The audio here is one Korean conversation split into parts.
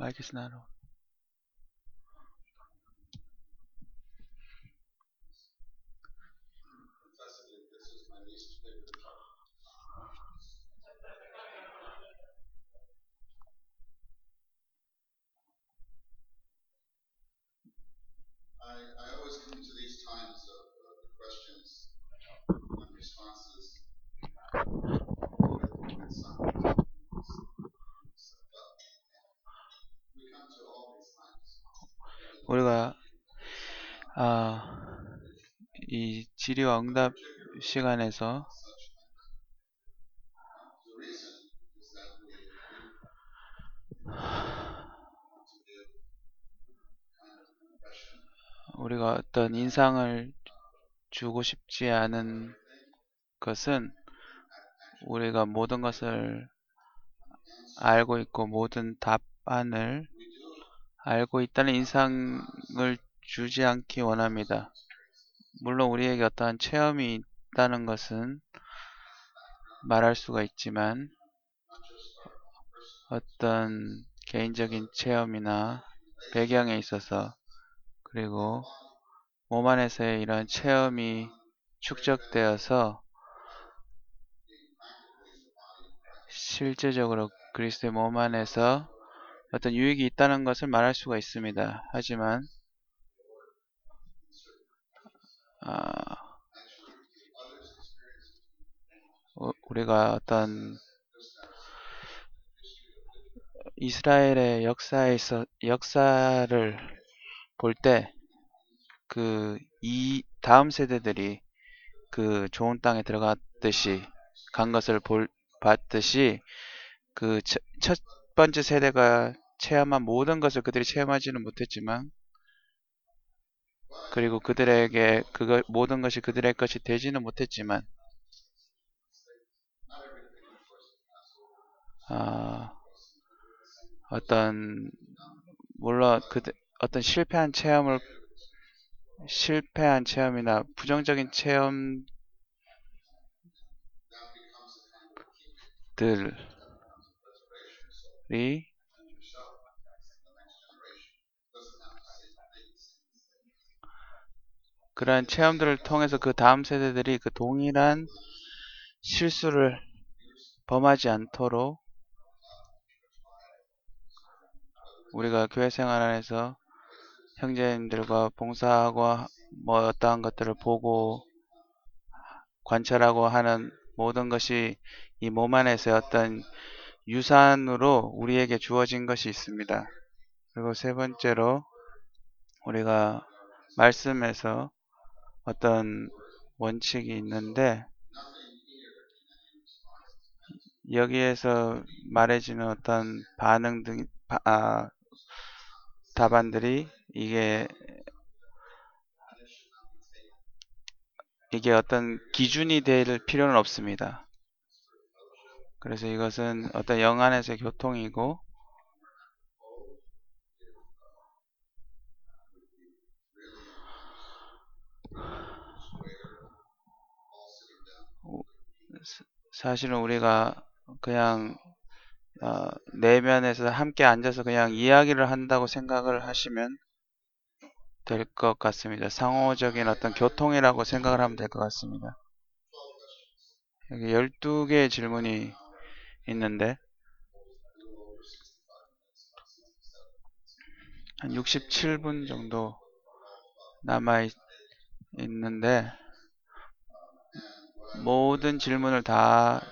마이크 스나로. 우리가 이 질의와 응답 시간에서 우리가 어떤 인상을 주고 싶지 않은 것은 우리가 모든 것을 알고 있고 모든 답안을 알고 있다는 인상을 주지 않기 원합니다. 물론 우리에게 어떠한 체험이 있다는 것은 말할 수가 있지만 어떤 개인적인 체험이나 배경에 있어서 그리고 몸 안에서의 이런 체험이 축적되어서 실제적으로 그리스도의 몸 안에서 어떤 유익이 있다는 것을 말할 수가 있습니다. 하지만 우리가 어떤 이스라엘의 역사를 볼 때 이 다음 세대들이 그 좋은 땅에 들어갔듯이 간 것을 봤듯이 그 첫 번째 세대가 체험한 모든 것을 그들이 체험하지는 못했지만 그리고 그들에게 모든 것이 그들의 것이 되지는 못했지만 물론 어떤 실패한 체험이나 부정적인 체험들이 그러한 체험들을 통해서 그 다음 세대들이 그 동일한 실수를 범하지 않도록 우리가 교회 생활 안에서 형제님들과 봉사하고 뭐 어떠한 것들을 보고 관찰하고 하는 모든 것이 이 몸 안에서 어떤 유산으로 우리에게 주어진 것이 있습니다. 그리고 세 번째로 우리가 말씀에서 어떤 원칙이 있는데 여기에서 말해지는 어떤 반응 등 답안들이 이게 어떤 기준이 될 필요는 없습니다. 그래서 이것은 어떤 영 안에서의 교통이고 사실은 우리가 그냥 내면에서 함께 앉아서 그냥 이야기를 한다고 생각을 하시면 될 것 같습니다. 상호적인 어떤 교통이라고 생각을 하면 될 것 같습니다. 여기 12개의 질문이 있는데 한 67분 정도 남아 있는데 모든 질문을 다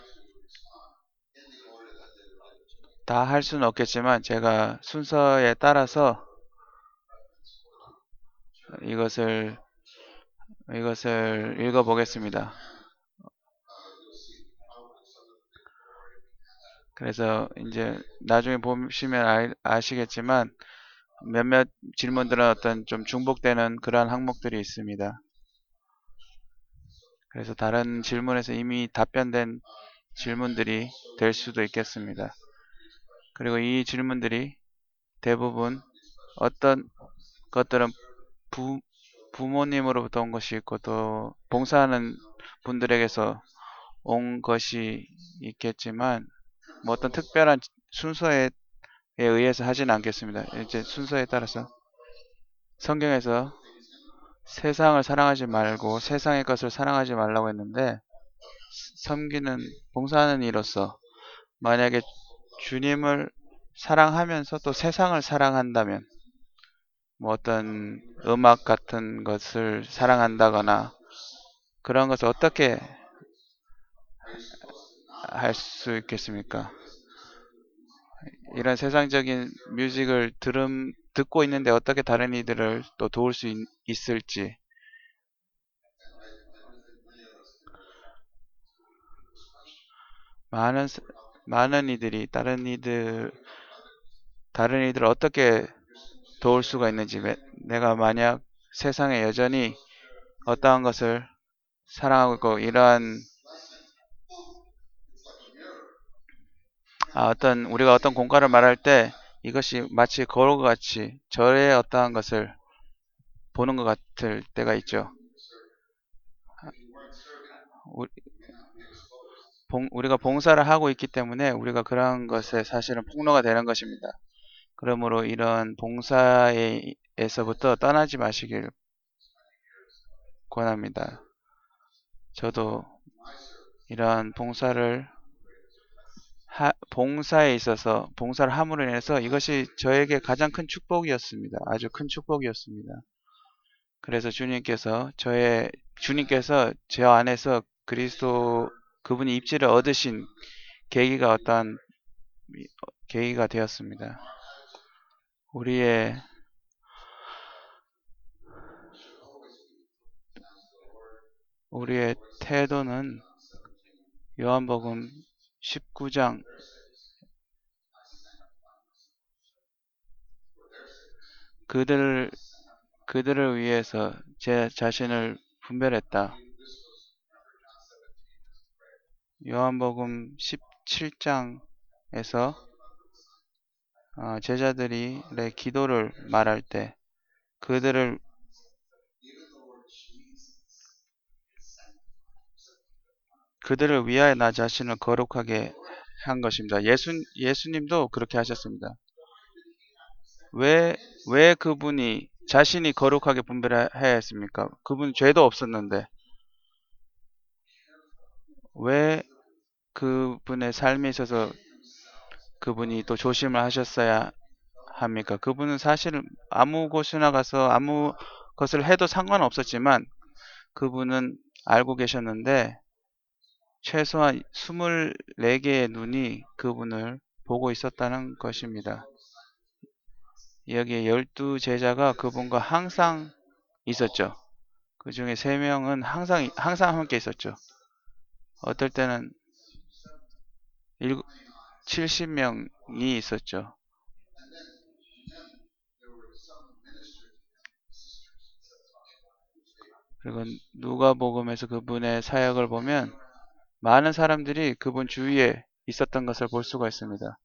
할 수는 없겠지만 제가 순서에 따라서 이것을 읽어보겠습니다. 그래서 이제 나중에 보시면 아시겠지만 몇몇 질문들은 어떤 좀 중복되는 그러한 항목들이 있습니다. 그래서 다른 질문에서 이미 답변된 질문들이 될 수도 있겠습니다. 그리고 이 질문들이 대부분 어떤 것들은 부모님으로부터 온 것이 있고 또 봉사하는 분들에게서 온 것이 있겠지만 뭐 어떤 특별한 순서에 의해서 하지는 않겠습니다. 이제 순서에 따라서 성경에서 세상을 사랑하지 말고 세상의 것을 사랑하지 말라고 했는데 섬기는 봉사하는 이로서 만약에 주님을 사랑하면서 또 세상을 사랑한다면 뭐 어떤 음악 같은 것을 사랑한다거나 그런 것을 어떻게 할 수 있겠습니까? 이런 세상적인 뮤직을 듣고 있는데 어떻게 다른 이들을 또 도울 수 있을지 많은 많은 이들이 다른 이들을 어떻게 도울 수가 있는지 내가 만약 세상에 여전히 어떠한 것을 사랑하고 있고 이러한 우리가 어떤 공과를 말할 때 이것이 마치 거울과 같이 저의 어떠한 것을 보는 것 같을 때가 있죠. 우리가 봉사를 하고 있기 때문에 우리가 그러한 것에 사실은 폭로가 되는 것입니다. 그러므로 이런 봉사에서부터 떠나지 마시길 권합니다. 저도 이러한 봉사에 있어서 봉사를 함으로 인해서 이것이 저에게 가장 큰 축복이었습니다. 아주 큰 축복이었습니다. 그래서 주님께서 제 안에서 그리스도 그분이 입지를 얻으신 계기가 어떠한 계기가 되었습니다. 우리의 태도는 요한복음 19장 그들을 위해서 제 자신을 분별했다. 요한복음 17장에서 제자들이 기도를 말할 때 그들을 위하여 나 자신을 거룩하게 한 것입니다. 예수님도 그렇게 하셨습니다. 왜 그분이 자신이 거룩하게 분별해야 했습니까? 그분 죄도 없었는데 왜 그분의 삶에 있어서 그분이 또 조심을 하셨어야 합니까? 그분은 사실 아무 곳이나 가서 아무 것을 해도 상관없었지만 그분은 알고 계셨는데 최소한 24개의 눈이 그분을 보고 있었다는 것입니다. 여기에 12제자가 그분과 항상 있었죠. 그 중에 3명은 항상 함께 있었죠. 어떨 때는 70명이 있었죠. 그리고 누가복음에서 그분의 사역을 보면 많은 사람들이 그분 주위에 있었던 것을 볼 수가 있습니다.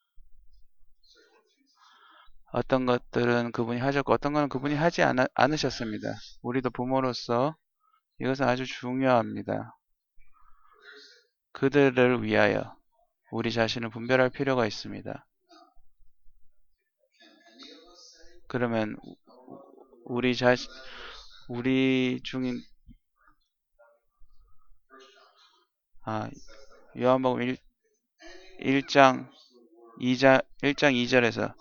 어떤 것들은 그분이 하셨고 어떤 것은 그분이 하지 않으셨습니다. 우리도 부모로서 이것은 아주 중요합니다. 그들을 위하여 우리 자신을 분별할 필요가 있습니다. 그러면 우리 중인 요한복음 1장 2절에서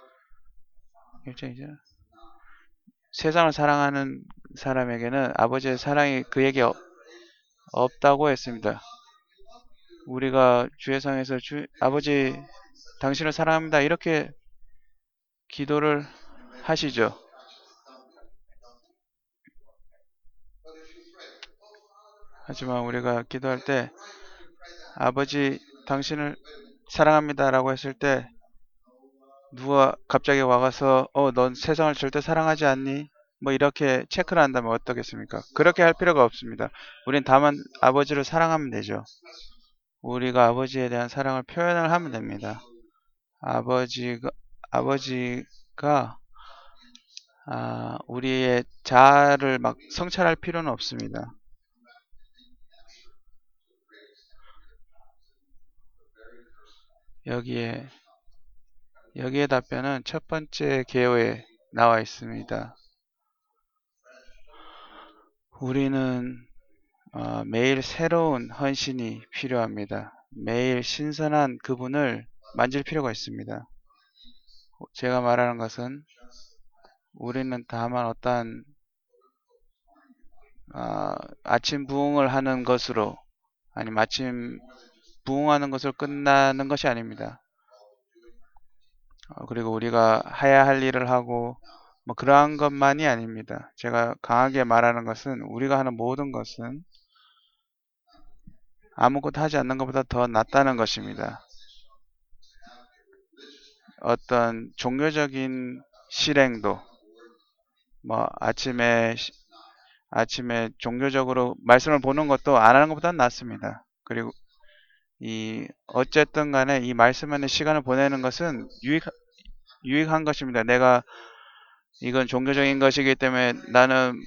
세상을 사랑하는 사람에게는 아버지의 사랑이 그에게 없다고 했습니다. 우리가 주의상에서 아버지 당신을 사랑합니다 이렇게 기도를 하시죠. 하지만 우리가 기도할 때 아버지 당신을 사랑합니다 라고 했을 때 누가 갑자기 와가서 넌 세상을 절대 사랑하지 않니? 뭐 이렇게 체크를 한다면 어떻겠습니까? 그렇게 할 필요가 없습니다. 우린 다만 아버지를 사랑하면 되죠. 우리가 아버지에 대한 사랑을 표현을 하면 됩니다. 아버지가 우리의 자아를 막 성찰할 필요는 없습니다. 여기에 여기에 답변은 첫 번째 개요에 나와 있습니다. 우리는 매일 새로운 헌신이 필요합니다. 매일 신선한 그분을 만질 필요가 있습니다. 제가 말하는 것은 우리는 다만 어떠한 아침 부응을 하는 것으로 아니면 아침 부응하는 것으로 끝나는 것이 아닙니다. 그리고 우리가 해야 할 일을 하고 뭐 그러한 것만이 아닙니다. 제가 강하게 말하는 것은 우리가 하는 모든 것은 아무것도 하지 않는 것보다 더 낫다는 것입니다. 어떤 종교적인 실행도 뭐 아침에 종교적으로 말씀을 보는 것도 안 하는 것보다 낫습니다. 그리고 어쨌든 간에 이 말씀 안에 시간을 보내는 것은 유익한 것입니다. 내가 이건 종교적인 것이기 때문에 나는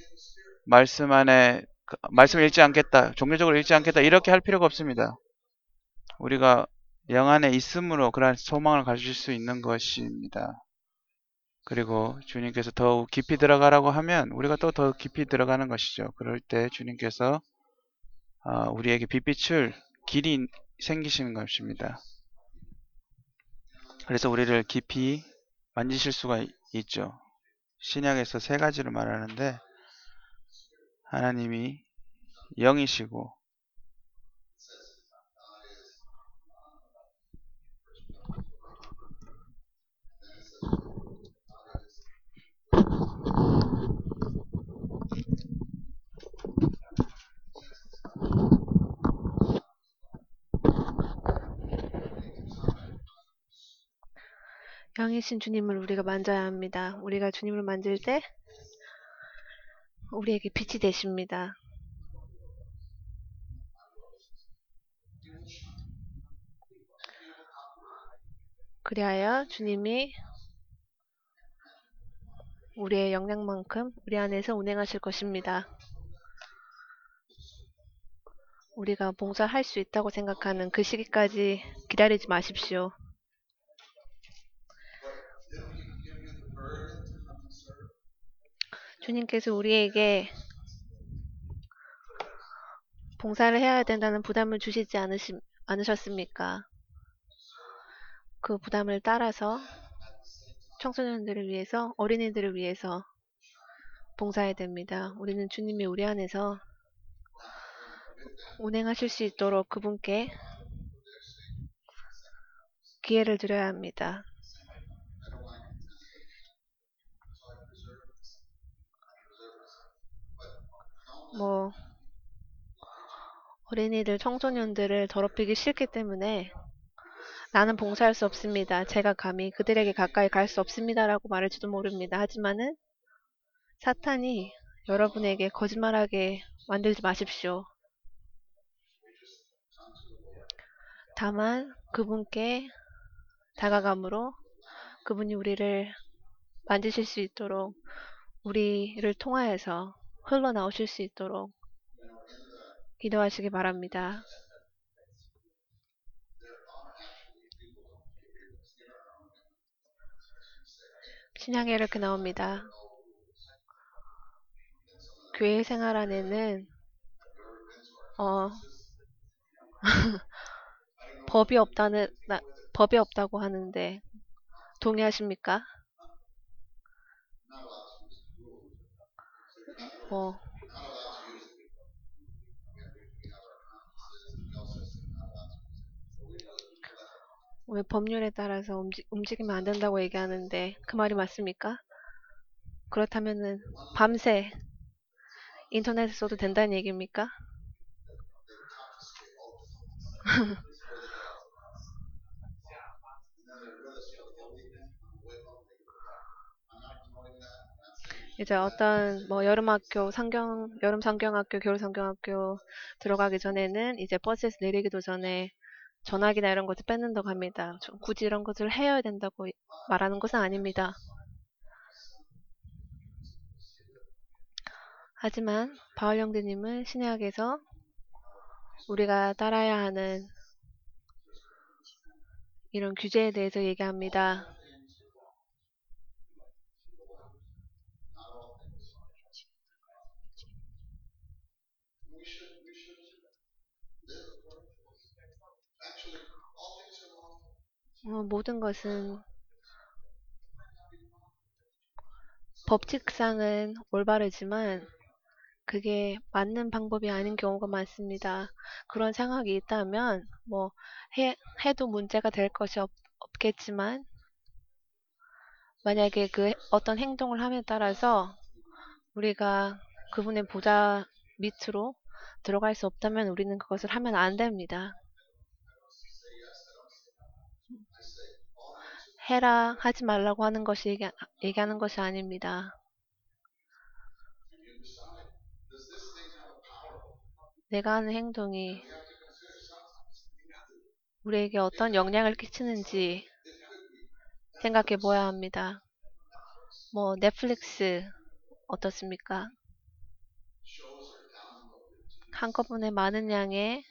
말씀을 읽지 않겠다. 종교적으로 읽지 않겠다. 이렇게 할 필요가 없습니다. 우리가 영 안에 있음으로 그러한 소망을 가질 수 있는 것입니다. 그리고 주님께서 더욱 깊이 들어가라고 하면 우리가 또 더 깊이 들어가는 것이죠. 그럴 때 주님께서 우리에게 빛비출 길이 생기시는 것입니다. 그래서 우리를 깊이 만지실 수가 있죠. 신약에서 세 가지를 말하는데 하나님이 영이시고 영이신 주님을 우리가 만져야 합니다. 우리가 주님을 만질 때 우리에게 빛이 되십니다. 그리하여 주님이 우리의 역량만큼 우리 안에서 운행하실 것입니다. 우리가 봉사할 수 있다고 생각하는 그 시기까지 기다리지 마십시오. 주님께서 우리에게 봉사를 해야 된다는 부담을 주시지 않으셨습니까? 그 부담을 따라서 청소년들을 위해서, 어린이들을 위해서 봉사해야 됩니다. 우리는 주님이 우리 안에서 운행하실 수 있도록 그분께 기회를 드려야 합니다. 어린이들, 청소년들을 더럽히기 싫기 때문에 나는 봉사할 수 없습니다. 제가 감히 그들에게 가까이 갈 수 없습니다라고 말할지도 모릅니다. 하지만은 사탄이 여러분에게 거짓말하게 만들지 마십시오. 다만 그분께 다가감으로 그분이 우리를 만지실 수 있도록 우리를 통하여서 흘러나오실 수 있도록 기도하시기 바랍니다. 신약에 이렇게 나옵니다. 교회 생활 안에는 법이 없다고 하는데 동의하십니까? 왜 법률에 따라서 움직이면 안 된다고 얘기하는데 그 말이 맞습니까? 그렇다면은 밤새 인터넷에 써도 된다는 얘기입니까? 이제 어떤 여름 성경학교, 겨울 성경학교 들어가기 전에는 이제 버스에서 내리기도 전에 전화기나 이런 것을 뺏는다고 합니다. 굳이 이런 것을 해야 된다고 말하는 것은 아닙니다. 하지만 바울 형제님은 신약에서 우리가 따라야 하는 이런 규제에 대해서 얘기합니다. 모든 것은 법칙상은 올바르지만 그게 맞는 방법이 아닌 경우가 많습니다. 그런 상황이 있다면 뭐 해도 문제가 될 것이 없겠지만 만약에 그 어떤 행동을 함에 따라서 우리가 그분의 보좌 밑으로 들어갈 수 없다면 우리는 그것을 하면 안 됩니다. 해라 하지 말라고 하는 것이 얘기하는 것이 아닙니다. 내가 하는 행동이 우리에게 어떤 영향을 끼치는지 생각해 보아야 합니다. 뭐 넷플릭스 어떻습니까? 한꺼번에 많은 양의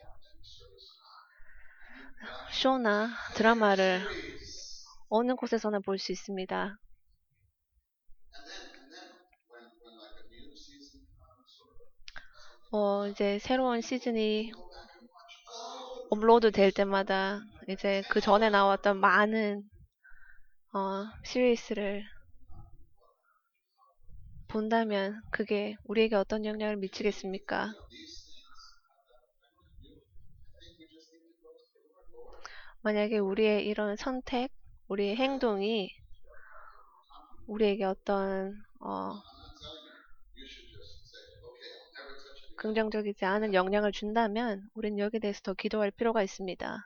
쇼나 드라마를 어느 곳에서나 볼 수 있습니다. 이제 새로운 시즌이 업로드 될 때마다 이제 그 전에 나왔던 많은 시리즈를 본다면 그게 우리에게 어떤 영향을 미치겠습니까? 만약에 우리의 이런 선택, 우리의 행동이 우리에게 어떤 긍정적이지 않은 영향을 준다면 우리는 여기에 대해서 더 기도할 필요가 있습니다.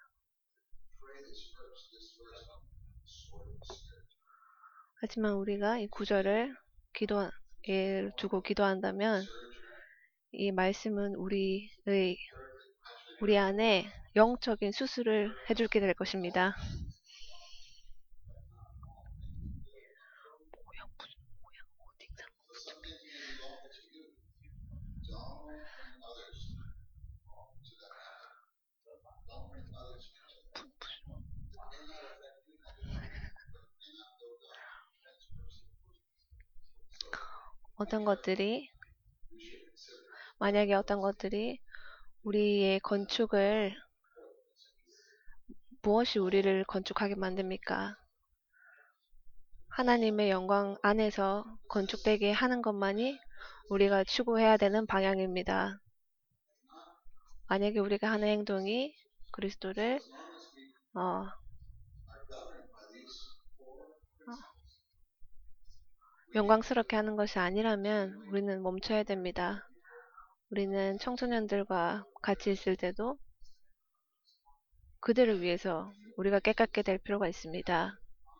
하지만 우리가 이 구절을 기도에 두고 기도한다면 이 말씀은 우리 안에 영적인 수술을 해줄게 될 것입니다. 만약에 어떤 것들이 우리의 건축을 무엇이 우리를 건축하게 만듭니까? 하나님의 영광 안에서 건축되게 하는 것만이 우리가 추구해야 되는 방향입니다. 만약에 우리가 하는 행동이 그리스도를 영광스럽게 하는 것이 아니라면 우리는 멈춰야 됩니다. 우리는 청소년들과 같이 있을 때도 그들을 위해서 우리가 깨끗게 될 필요가 있습니다.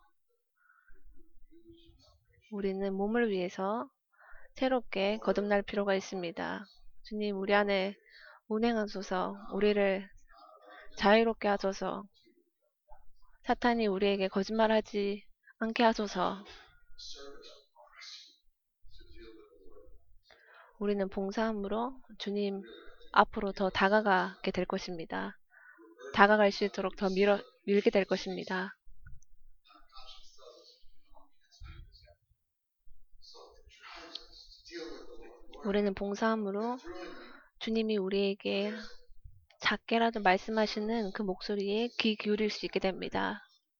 우리는 몸을 위해서 새롭게 거듭날 필요가 있습니다. 주님, 우리 안에 운행하소서, 우리를 자유롭게 하소서, 사탄이 우리에게 거짓말하지 않게 하소서. 우리는 봉사함으로 주님 앞으로 더 다가가게 될 것입니다. 다가갈 수 있도록 더 밀게 될 것입니다. 우리는 봉사함으로 주님이 우리에게 작게라도 말씀하시는 그 목소리에 귀 기울일 수 있게 됩니다.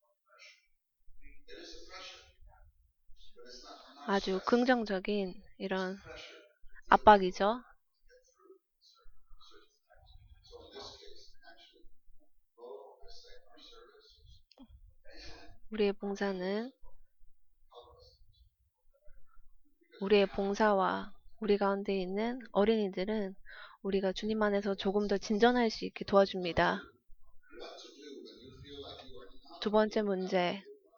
아주 긍정적인 이런 압박이죠. 우리의 봉사는 우리의 봉사와 우리 가운데 있는 어린이들은 우리가 주님 안에서 조금 더 진전할 수 있게 도와줍니다. 두 번째 문제.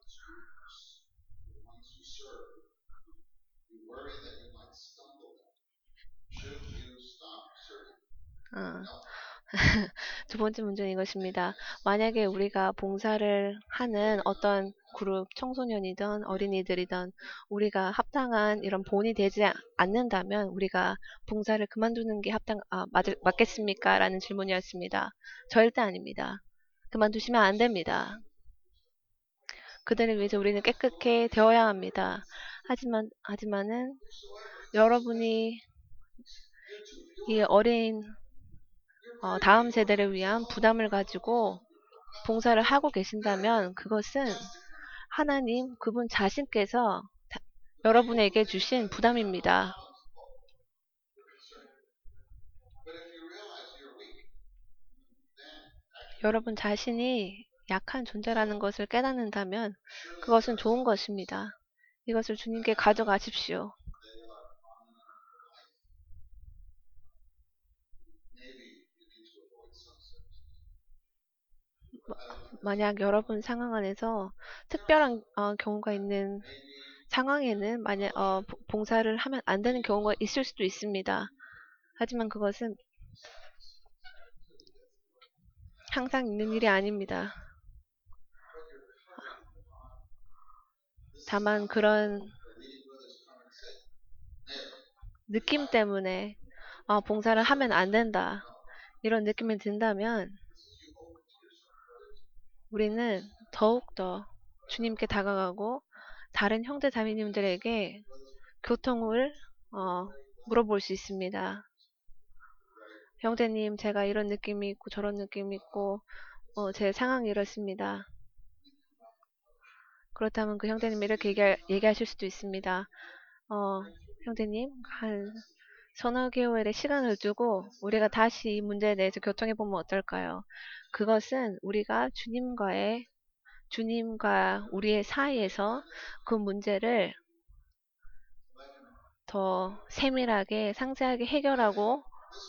두 번째 문제는 이것입니다. 만약에 우리가 봉사를 하는 어떤 그룹 청소년이든 어린이들이든 우리가 합당한 이런 본이 되지 않는다면 우리가 봉사를 그만두는 게 맞겠습니까? 라는 질문이었습니다. 절대 아닙니다. 그만두시면 안 됩니다. 그들을 위해서 우리는 깨끗해 되어야 합니다. 하지만은 여러분이 이 어린 다음 세대를 위한 부담을 가지고 봉사를 하고 계신다면 그것은 하나님 그분 자신께서 여러분에게 주신 부담입니다. 여러분 자신이 약한 존재라는 것을 깨닫는다면 그것은 좋은 것입니다. 이것을 주님께 가져가십시오. 만약 여러분 상황 안에서 특별한 경우가 있는 상황에는 만약 봉사를 하면 안 되는 경우가 있을 수도 있습니다. 하지만 그것은 항상 있는 일이 아닙니다. 다만 그런 느낌 때문에 봉사를 하면 안 된다. 이런 느낌이 든다면 우리는 더욱더 주님께 다가가고 다른 형제 자매님들에게 교통을 물어볼 수 있습니다. 형제님, 제가 이런 느낌이 있고 저런 느낌이 있고 제 상황이 이렇습니다. 그렇다면 그 형제님이 이렇게 얘기하실 수도 있습니다. 형제님, 한 서너 개월의 시간을 두고 우리가 다시 이 문제에 대해서 교통해 보면 어떨까요? 그것은 우리가 주님과 우리의 사이에서 그 문제를 더 세밀하게 상세하게 해결하고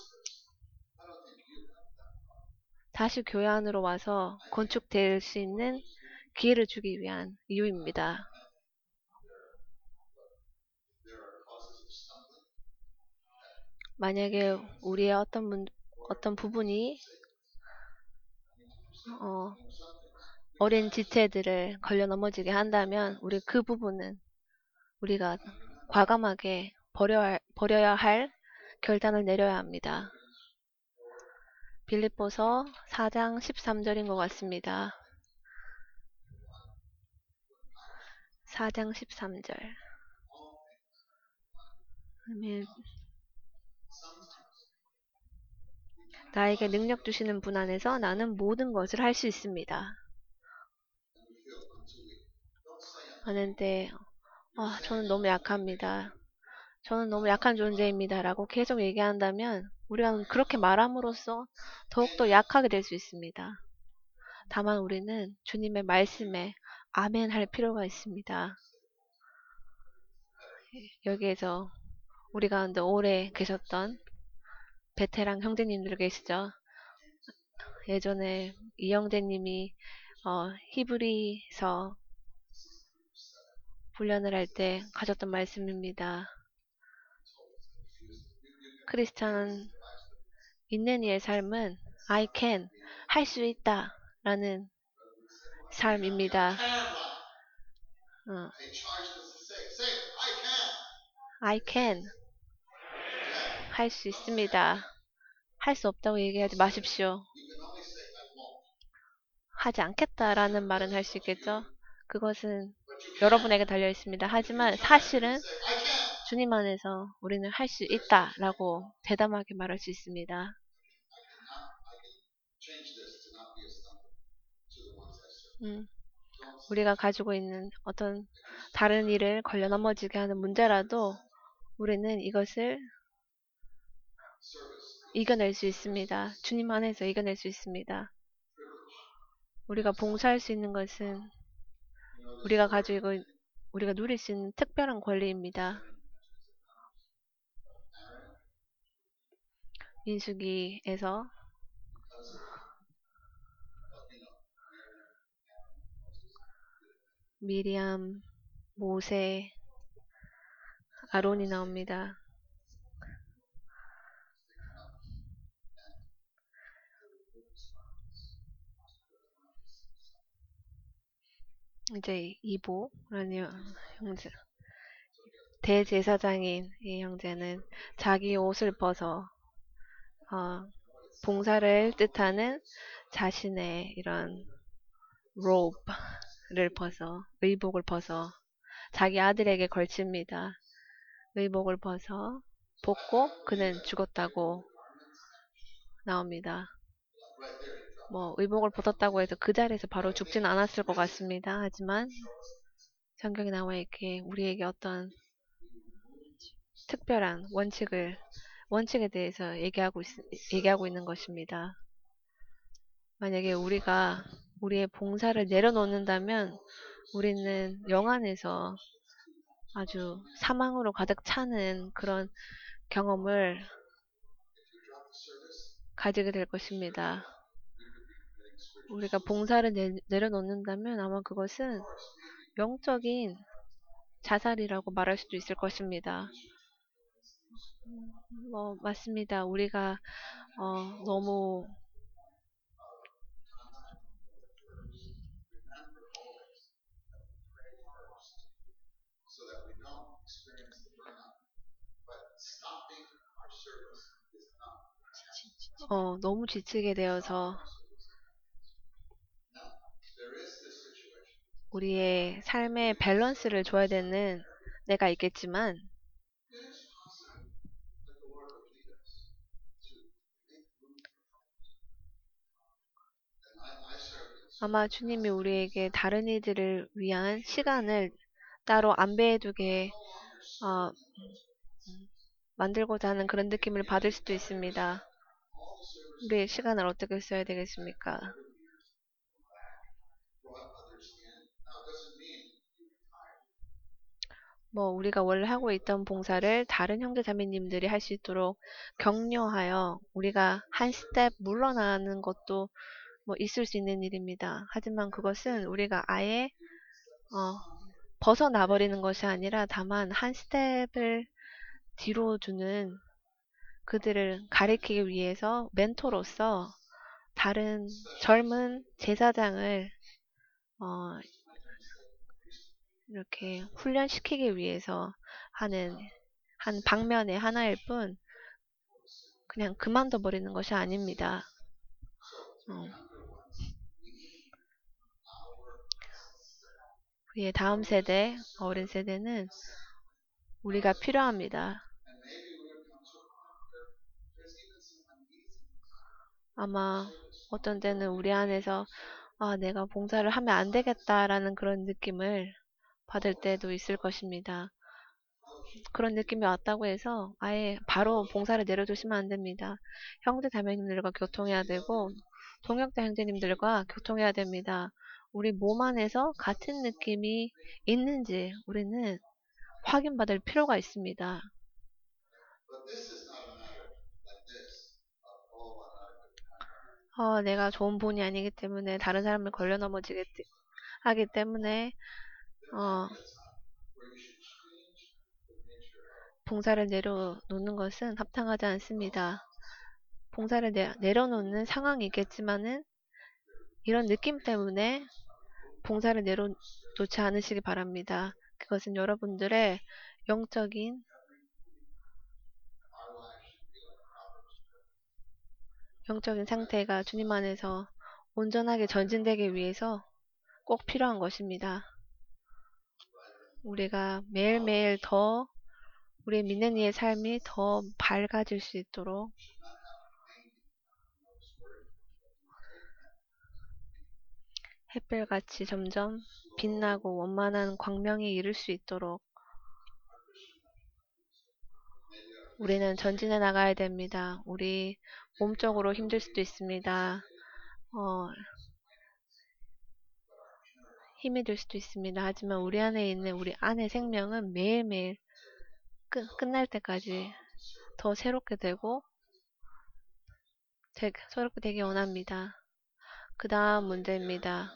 다시 교회 안으로 와서 건축될 수 있는 기회를 주기 위한 이유입니다. 만약에 우리의 어떤 부분이 어린 지체들을 걸려 넘어지게 한다면 우리 그 부분은 우리가 과감하게 버려야 할 결단을 내려야 합니다. 빌립보서 4장 13절인 것 같습니다. 4장 13절. 나에게 능력 주시는 분 안에서 나는 모든 것을 할 수 있습니다. 하는데 저는 너무 약합니다. 저는 너무 약한 존재입니다. 라고 계속 얘기한다면 우리가 그렇게 말함으로써 더욱더 약하게 될 수 있습니다. 다만 우리는 주님의 말씀에 아멘 할 필요가 있습니다. 여기에서 우리 가운데 오래 계셨던 베테랑 형제님들 계시죠? 예전에 이 형제님이 히브리서 훈련을 할 때 가졌던 말씀입니다. 크리스찬 있는 이의 삶은 I can, 할 수 있다 라는 삶입니다. I can, 할 수 있습니다. 할 수 없다고 얘기하지 마십시오. 하지 않겠다라는 말은 할 수 있겠죠. 그것은 여러분에게 달려 있습니다. 하지만 사실은 주님 안에서 우리는 할 수 있다라고 대담하게 말할 수 있습니다. 우리가 가지고 있는 어떤 다른 일을 걸려 넘어지게 하는 문제라도 우리는 이것을 이겨낼 수 있습니다. 주님 안에서 이겨낼 수 있습니다. 우리가 봉사할 수 있는 것은 우리가 누릴 수 있는 특별한 권리입니다. 민수기에서 미리암, 모세, 아론이 나옵니다. 이제 이보라는 형제, 대제사장인 이 형제는 자기 옷을 벗어 봉사를 뜻하는 자신의 이런 로브를 벗어 의복을 벗어 자기 아들에게 걸칩니다. 의복을 벗고 그는 죽었다고 나옵니다. 뭐 의복을 벗었다고 해서 그 자리에서 바로 죽지는 않았을 것 같습니다. 하지만 성경에 나와 있기에 우리에게 어떤 특별한 원칙에 대해서 얘기하고 있는 것입니다. 만약에 우리가 우리의 봉사를 내려놓는다면 우리는 영안에서 아주 사망으로 가득 차는 그런 경험을 가지게 될 것입니다. 우리가 봉사를 내려놓는다면 아마 그것은 영적인 자살이라고 말할 수도 있을 것입니다. 맞습니다. 우리가 너무 너무 지치게 되어서 우리의 삶의 밸런스를 줘야 되는 때가 있겠지만 아마 주님이 우리에게 다른 이들을 위한 시간을 따로 안배해두게 어, 만들고자 하는 그런 느낌을 받을 수도 있습니다. 우리의 시간을 어떻게 써야 되겠습니까? 우리가 원래 하고 있던 봉사를 다른 형제자매님들이 할 수 있도록 격려하여 우리가 한 스텝 물러나는 것도 있을 수 있는 일입니다. 하지만 그것은 우리가 아예 벗어나 버리는 것이 아니라 다만 한 스텝을 뒤로 두는 그들을 가리키기 위해서 멘토로서 다른 젊은 제사장을 어, 이렇게 훈련시키기 위해서 하는 한 방면의 하나일 뿐 그냥 그만둬 버리는 것이 아닙니다. 우리의 다음 세대, 어린 세대는 우리가 필요합니다. 아마 어떤 때는 우리 안에서 내가 봉사를 하면 안 되겠다라는 그런 느낌을 받을 때도 있을 것입니다. 그런 느낌이 왔다고 해서 아예 바로 봉사를 내려두시면 안 됩니다. 형제 자매님들과 교통해야 되고 동역자 형제님들과 교통해야 됩니다. 우리 몸 안에서 같은 느낌이 있는지 우리는 확인받을 필요가 있습니다. 내가 좋은 본이 아니기 때문에 다른 사람을 걸려 넘어지게 하기 때문에 봉사를 내려놓는 것은 합당하지 않습니다. 봉사를 내려놓는 상황이 있겠지만은 이런 느낌 때문에 봉사를 내려놓지 않으시기 바랍니다. 그것은 여러분들의 영적인 상태가 주님 안에서 온전하게 전진되기 위해서 꼭 필요한 것입니다. 우리가 매일매일 더 우리 믿는 이의 삶이 더 밝아질 수 있도록 햇별같이 점점 빛나고 원만한 광명에 이를 수 있도록 우리는 전진해 나가야 됩니다. 우리 몸적으로 힘들 수도 있습니다. 힘이 들 수도 있습니다. 하지만 우리 안에 있는 우리 안의 생명은 매일매일 끝날 때까지 더 새롭게 되고 새롭게 되기 원합니다. 그 다음 문제입니다.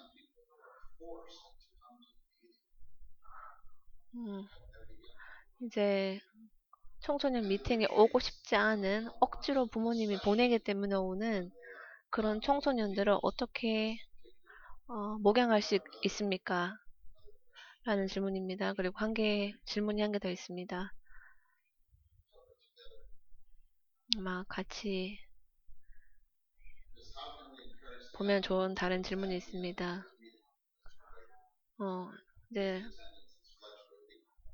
이제 청소년 미팅에 오고 싶지 않은 억지로 부모님이 보내기 때문에 오는 그런 청소년들을 어떻게 목양할 수 있습니까? 라는 질문입니다. 그리고 질문이 한 개 더 있습니다. 아마 같이 보면 좋은 다른 질문이 있습니다. 이제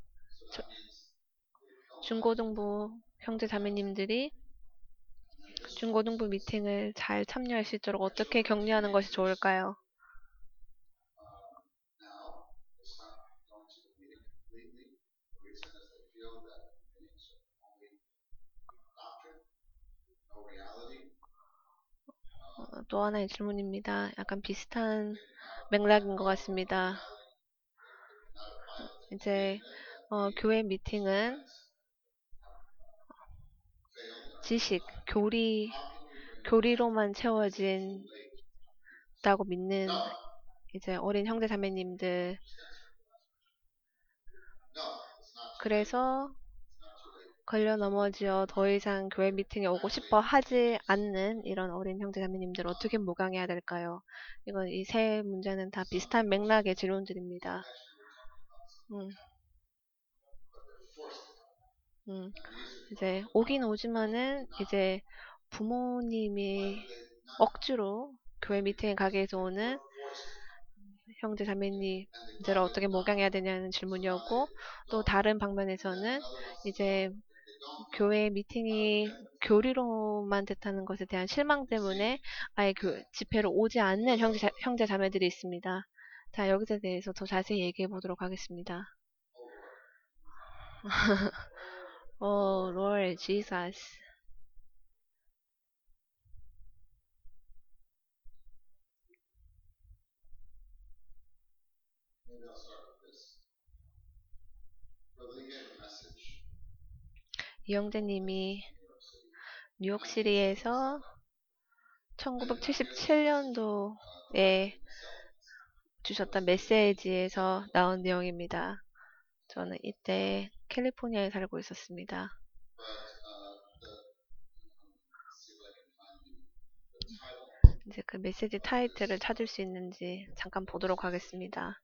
중고등부 형제 자매님들이 중고등부 미팅을 잘 참여할 수 있도록 어떻게 격려하는 것이 좋을까요? 또 하나의 질문입니다. 약간 비슷한 맥락인 것 같습니다. 이제 교회 미팅은 지식, 교리로만 채워진다고 믿는 이제 어린 형제 자매님들, 그래서 걸려 넘어지어 더 이상 교회 미팅에 오고 싶어 하지 않는 이런 어린 형제 자매님들 어떻게 모강해야 될까요? 이 세 문제는 다 비슷한 맥락의 질문들입니다. 음, 이제 오긴 오지만은 이제 부모님이 억지로 교회 미팅에 가게 해서 오는 형제 자매님들을 어떻게 목양해야 되냐는 질문이었고, 또 다른 방면에서는 이제 교회 미팅이 교리로만 됐다는 것에 대한 실망 때문에 아예 집회로 오지 않는 형제 자매들이 있습니다. 자, 여기에 대해서 더 자세히 얘기해 보도록 하겠습니다. Oh, Lord Jesus. 이영재님이 뉴욕시리에서 1977년도에 주셨던 메시지에서 나온 내용입니다. 저는 이때 캘리포니아에 살고 있었습니다. 이제 그 메시지 타이틀을 찾을 수 있는지 잠깐 보도록 하겠습니다.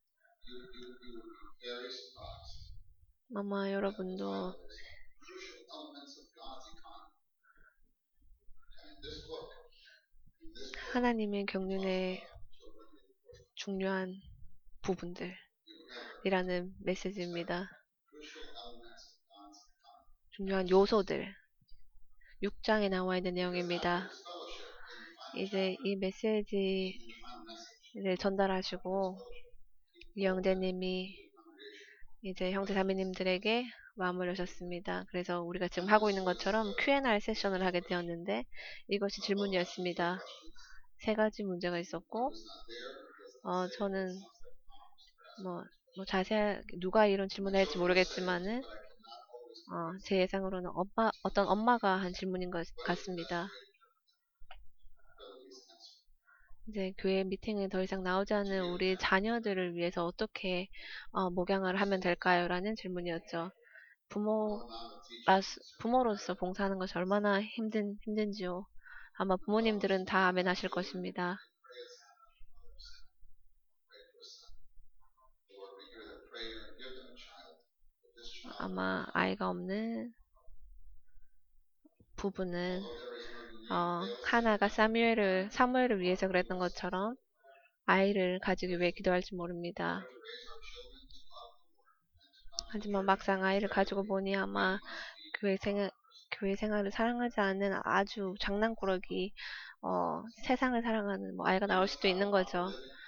아마 여러분도 하나님의 경륜의 중요한 부분들이라는 메시지입니다. 중요한 요소들, 6장에 나와 있는 내용입니다. 이제 이 메시지를 전달하시고 이영재님이 이제 형제 자매님들에게 마음을 여셨습니다. 그래서 우리가 지금 하고 있는 것처럼 Q&A 세션을 하게 되었는데 이것이 질문이었습니다. 세 가지 문제가 있었고 저는 자세하게 누가 이런 질문을 할지 모르겠지만은 제 예상으로는 어떤 엄마가 한 질문인 것 같습니다. 이제 교회 미팅에 더 이상 나오지 않는 우리 자녀들을 위해서 어떻게 목양을 하면 될까요? 라는 질문이었죠. 부모로서 봉사하는 것이 얼마나 힘든지요. 아마 부모님들은 다 아멘 하실 것입니다. 아마 아이가 없는 부부는 하나가 사무엘을 위해서 그랬던 것처럼 아이를 가지기 위해 기도할지 모릅니다. 하지만 막상 아이를 가지고 보니 아마 교회 생활을 사랑하지 않는 아주 장난꾸러기 세상을 사랑하는 아이가 나올 수도 있는 거죠.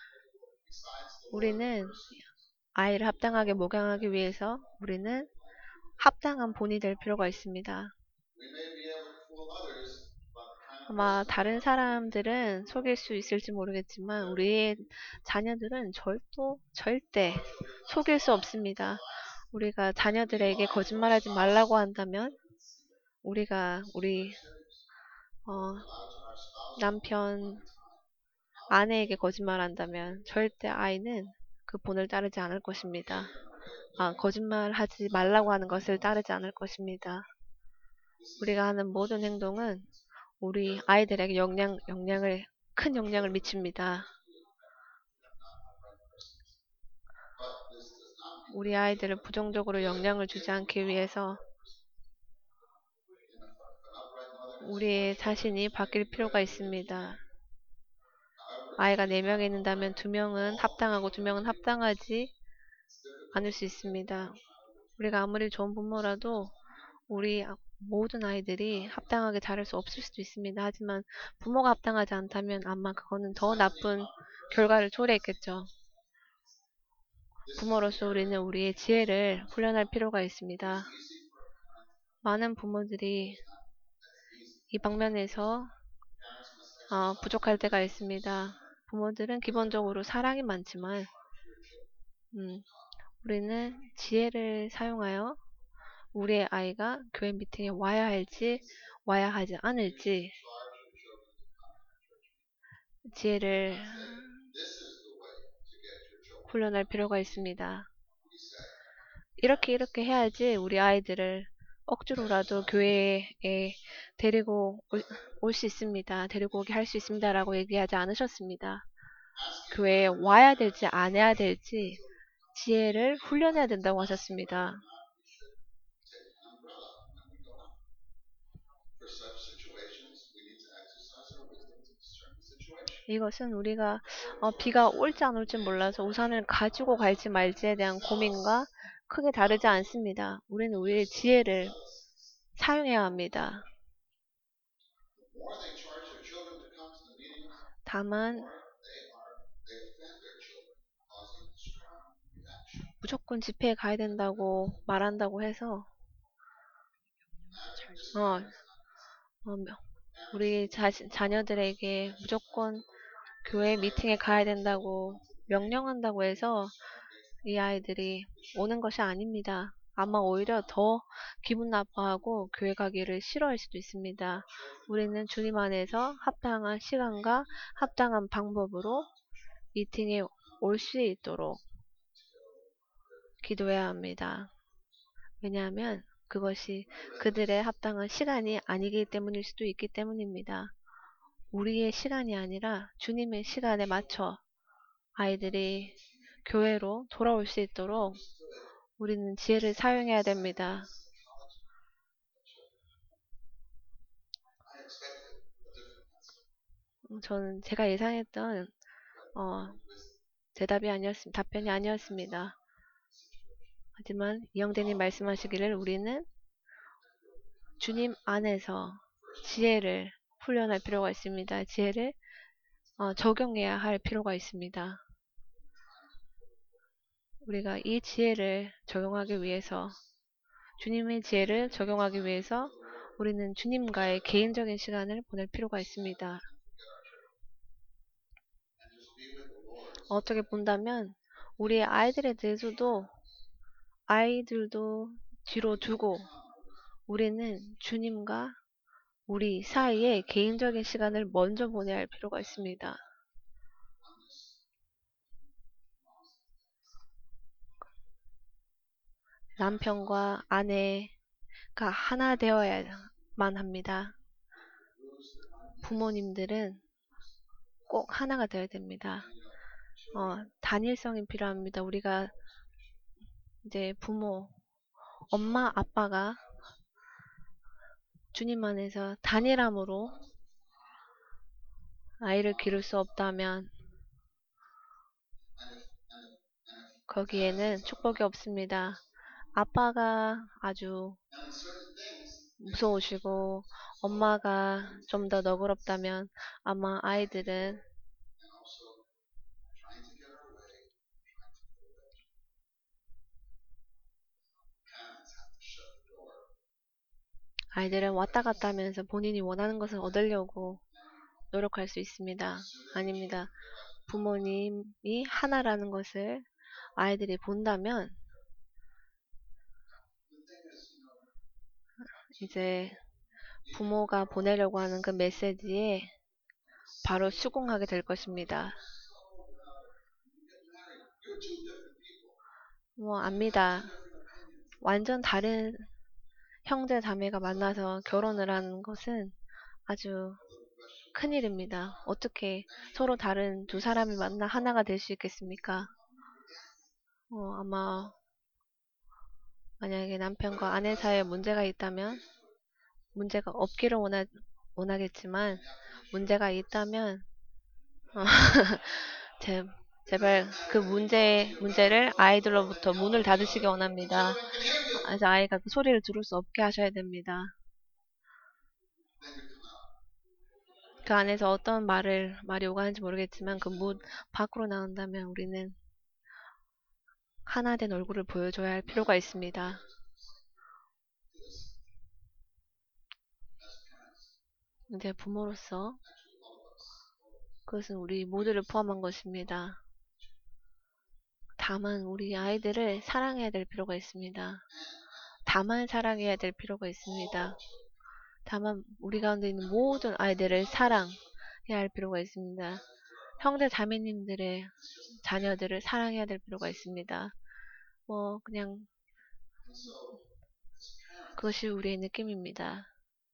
우리는 아이를 합당하게 목양하기 위해서 우리는 합당한 본이 될 필요가 있습니다. 아마 다른 사람들은 속일 수 있을지 모르겠지만 우리의 자녀들은 절대 속일 수 없습니다. 우리가 자녀들에게 거짓말하지 말라고 한다면 우리가 우리 남편, 아내에게 거짓말한다면 절대 아이는 그 본을 따르지 않을 것입니다. 거짓말하지 말라고 하는 것을 따르지 않을 것입니다. 우리가 하는 모든 행동은 우리 아이들에게 큰 영향을 미칩니다. 우리 아이들을 부정적으로 영향을 주지 않기 위해서 우리 자신이 바뀔 필요가 있습니다. 아이가 4명이 있는다면 2명은 합당하고 2명은 합당하지 않을 수 있습니다. 우리가 아무리 좋은 부모라도 우리 모든 아이들이 합당하게 자랄 수 없을 수도 있습니다. 하지만 부모가 합당하지 않다면 아마 그거는 더 나쁜 결과를 초래했겠죠. 부모로서 우리는 우리의 지혜를 훈련할 필요가 있습니다. 많은 부모들이 이 방면에서 부족할 때가 있습니다. 부모들은 기본적으로 사랑이 많지만 우리는 지혜를 사용하여 우리의 아이가 교회 미팅에 와야 할지 와야 하지 않을지 지혜를 훈련할 필요가 있습니다. 이렇게 해야지 우리 아이들을 억지로라도 교회에 데리고 올 수 있습니다. 데리고 오게 할 수 있습니다. 라고 얘기하지 않으셨습니다. 교회에 와야 될지 안 해야 될지 지혜를 훈련해야 된다고 하셨습니다. 이것은 우리가 비가 올지 안 올지 몰라서 우산을 가지고 갈지 말지에 대한 고민과 크게 다르지 않습니다. 우리는 우리의 지혜를 사용해야 합니다. 다만 무조건 집회에 가야 된다고 말한다고 해서 어, 우리 자녀들에게 무조건 교회 미팅에 가야 된다고 명령한다고 해서 이 아이들이 오는 것이 아닙니다. 아마 오히려 더 기분 나빠하고 교회 가기를 싫어할 수도 있습니다. 우리는 주님 안에서 합당한 시간과 합당한 방법으로 미팅에 올 수 있도록 기도해야 합니다. 왜냐하면 그것이 그들의 합당한 시간이 아니기 때문일 수도 있기 때문입니다. 우리의 시간이 아니라 주님의 시간에 맞춰 아이들이 교회로 돌아올 수 있도록 우리는 지혜를 사용해야 됩니다. 저는 제가 예상했던 답변이 아니었습니다. 하지만 이영대님 말씀하시기를 우리는 주님 안에서 지혜를 훈련할 필요가 있습니다. 지혜를 적용해야 할 필요가 있습니다. 우리가 이 지혜를 적용하기 위해서 주님의 지혜를 적용하기 위해서 우리는 주님과의 개인적인 시간을 보낼 필요가 있습니다. 어떻게 본다면 우리의 아이들에 대해서도 아이들도 뒤로 두고 우리는 주님과 우리 사이에 개인적인 시간을 먼저 보내야 할 필요가 있습니다. 남편과 아내가 하나 되어야만 합니다. 부모님들은 꼭 하나가 되어야 됩니다. 단일성이 필요합니다. 우리가 이제 엄마, 아빠가 주님 안에서 단일함으로 아이를 기를 수 없다면 거기에는 축복이 없습니다. 아빠가 아주 무서우시고 엄마가 좀 더 너그럽다면 아마 아이들은 왔다 갔다 하면서 본인이 원하는 것을 얻으려고 노력할 수 있습니다. 아닙니다. 부모님이 하나라는 것을 아이들이 본다면 이제 부모가 보내려고 하는 그 메시지에 바로 수긍하게 될 것입니다. 압니다. 완전 다른 형제 자매가 만나서 결혼을 하는 것은 아주 큰일입니다. 어떻게 서로 다른 두 사람이 만나 하나가 될 수 있겠습니까? 아마 만약에 남편과 아내 사이에 문제가 있다면 문제가 없기를 원하겠지만 문제가 있다면 제발 그 문제를 아이들로부터 문을 닫으시기 원합니다. 그래서 아이가 그 소리를 들을 수 없게 하셔야 됩니다. 그 안에서 어떤 말이 오가는지 모르겠지만 그 문 밖으로 나온다면 우리는 하나 된 얼굴을 보여줘야 할 필요가 있습니다. 이제 부모로서 그것은 우리 모두를 포함한 것입니다. 다만 우리 아이들을 사랑해야 될 필요가 있습니다. 다만 사랑해야 될 필요가 있습니다. 다만 우리 가운데 있는 모든 아이들을 사랑해야 할 필요가 있습니다. 형제 자매님들의 자녀들을 사랑해야 될 필요가 있습니다. 그냥 그것이 우리의 느낌입니다.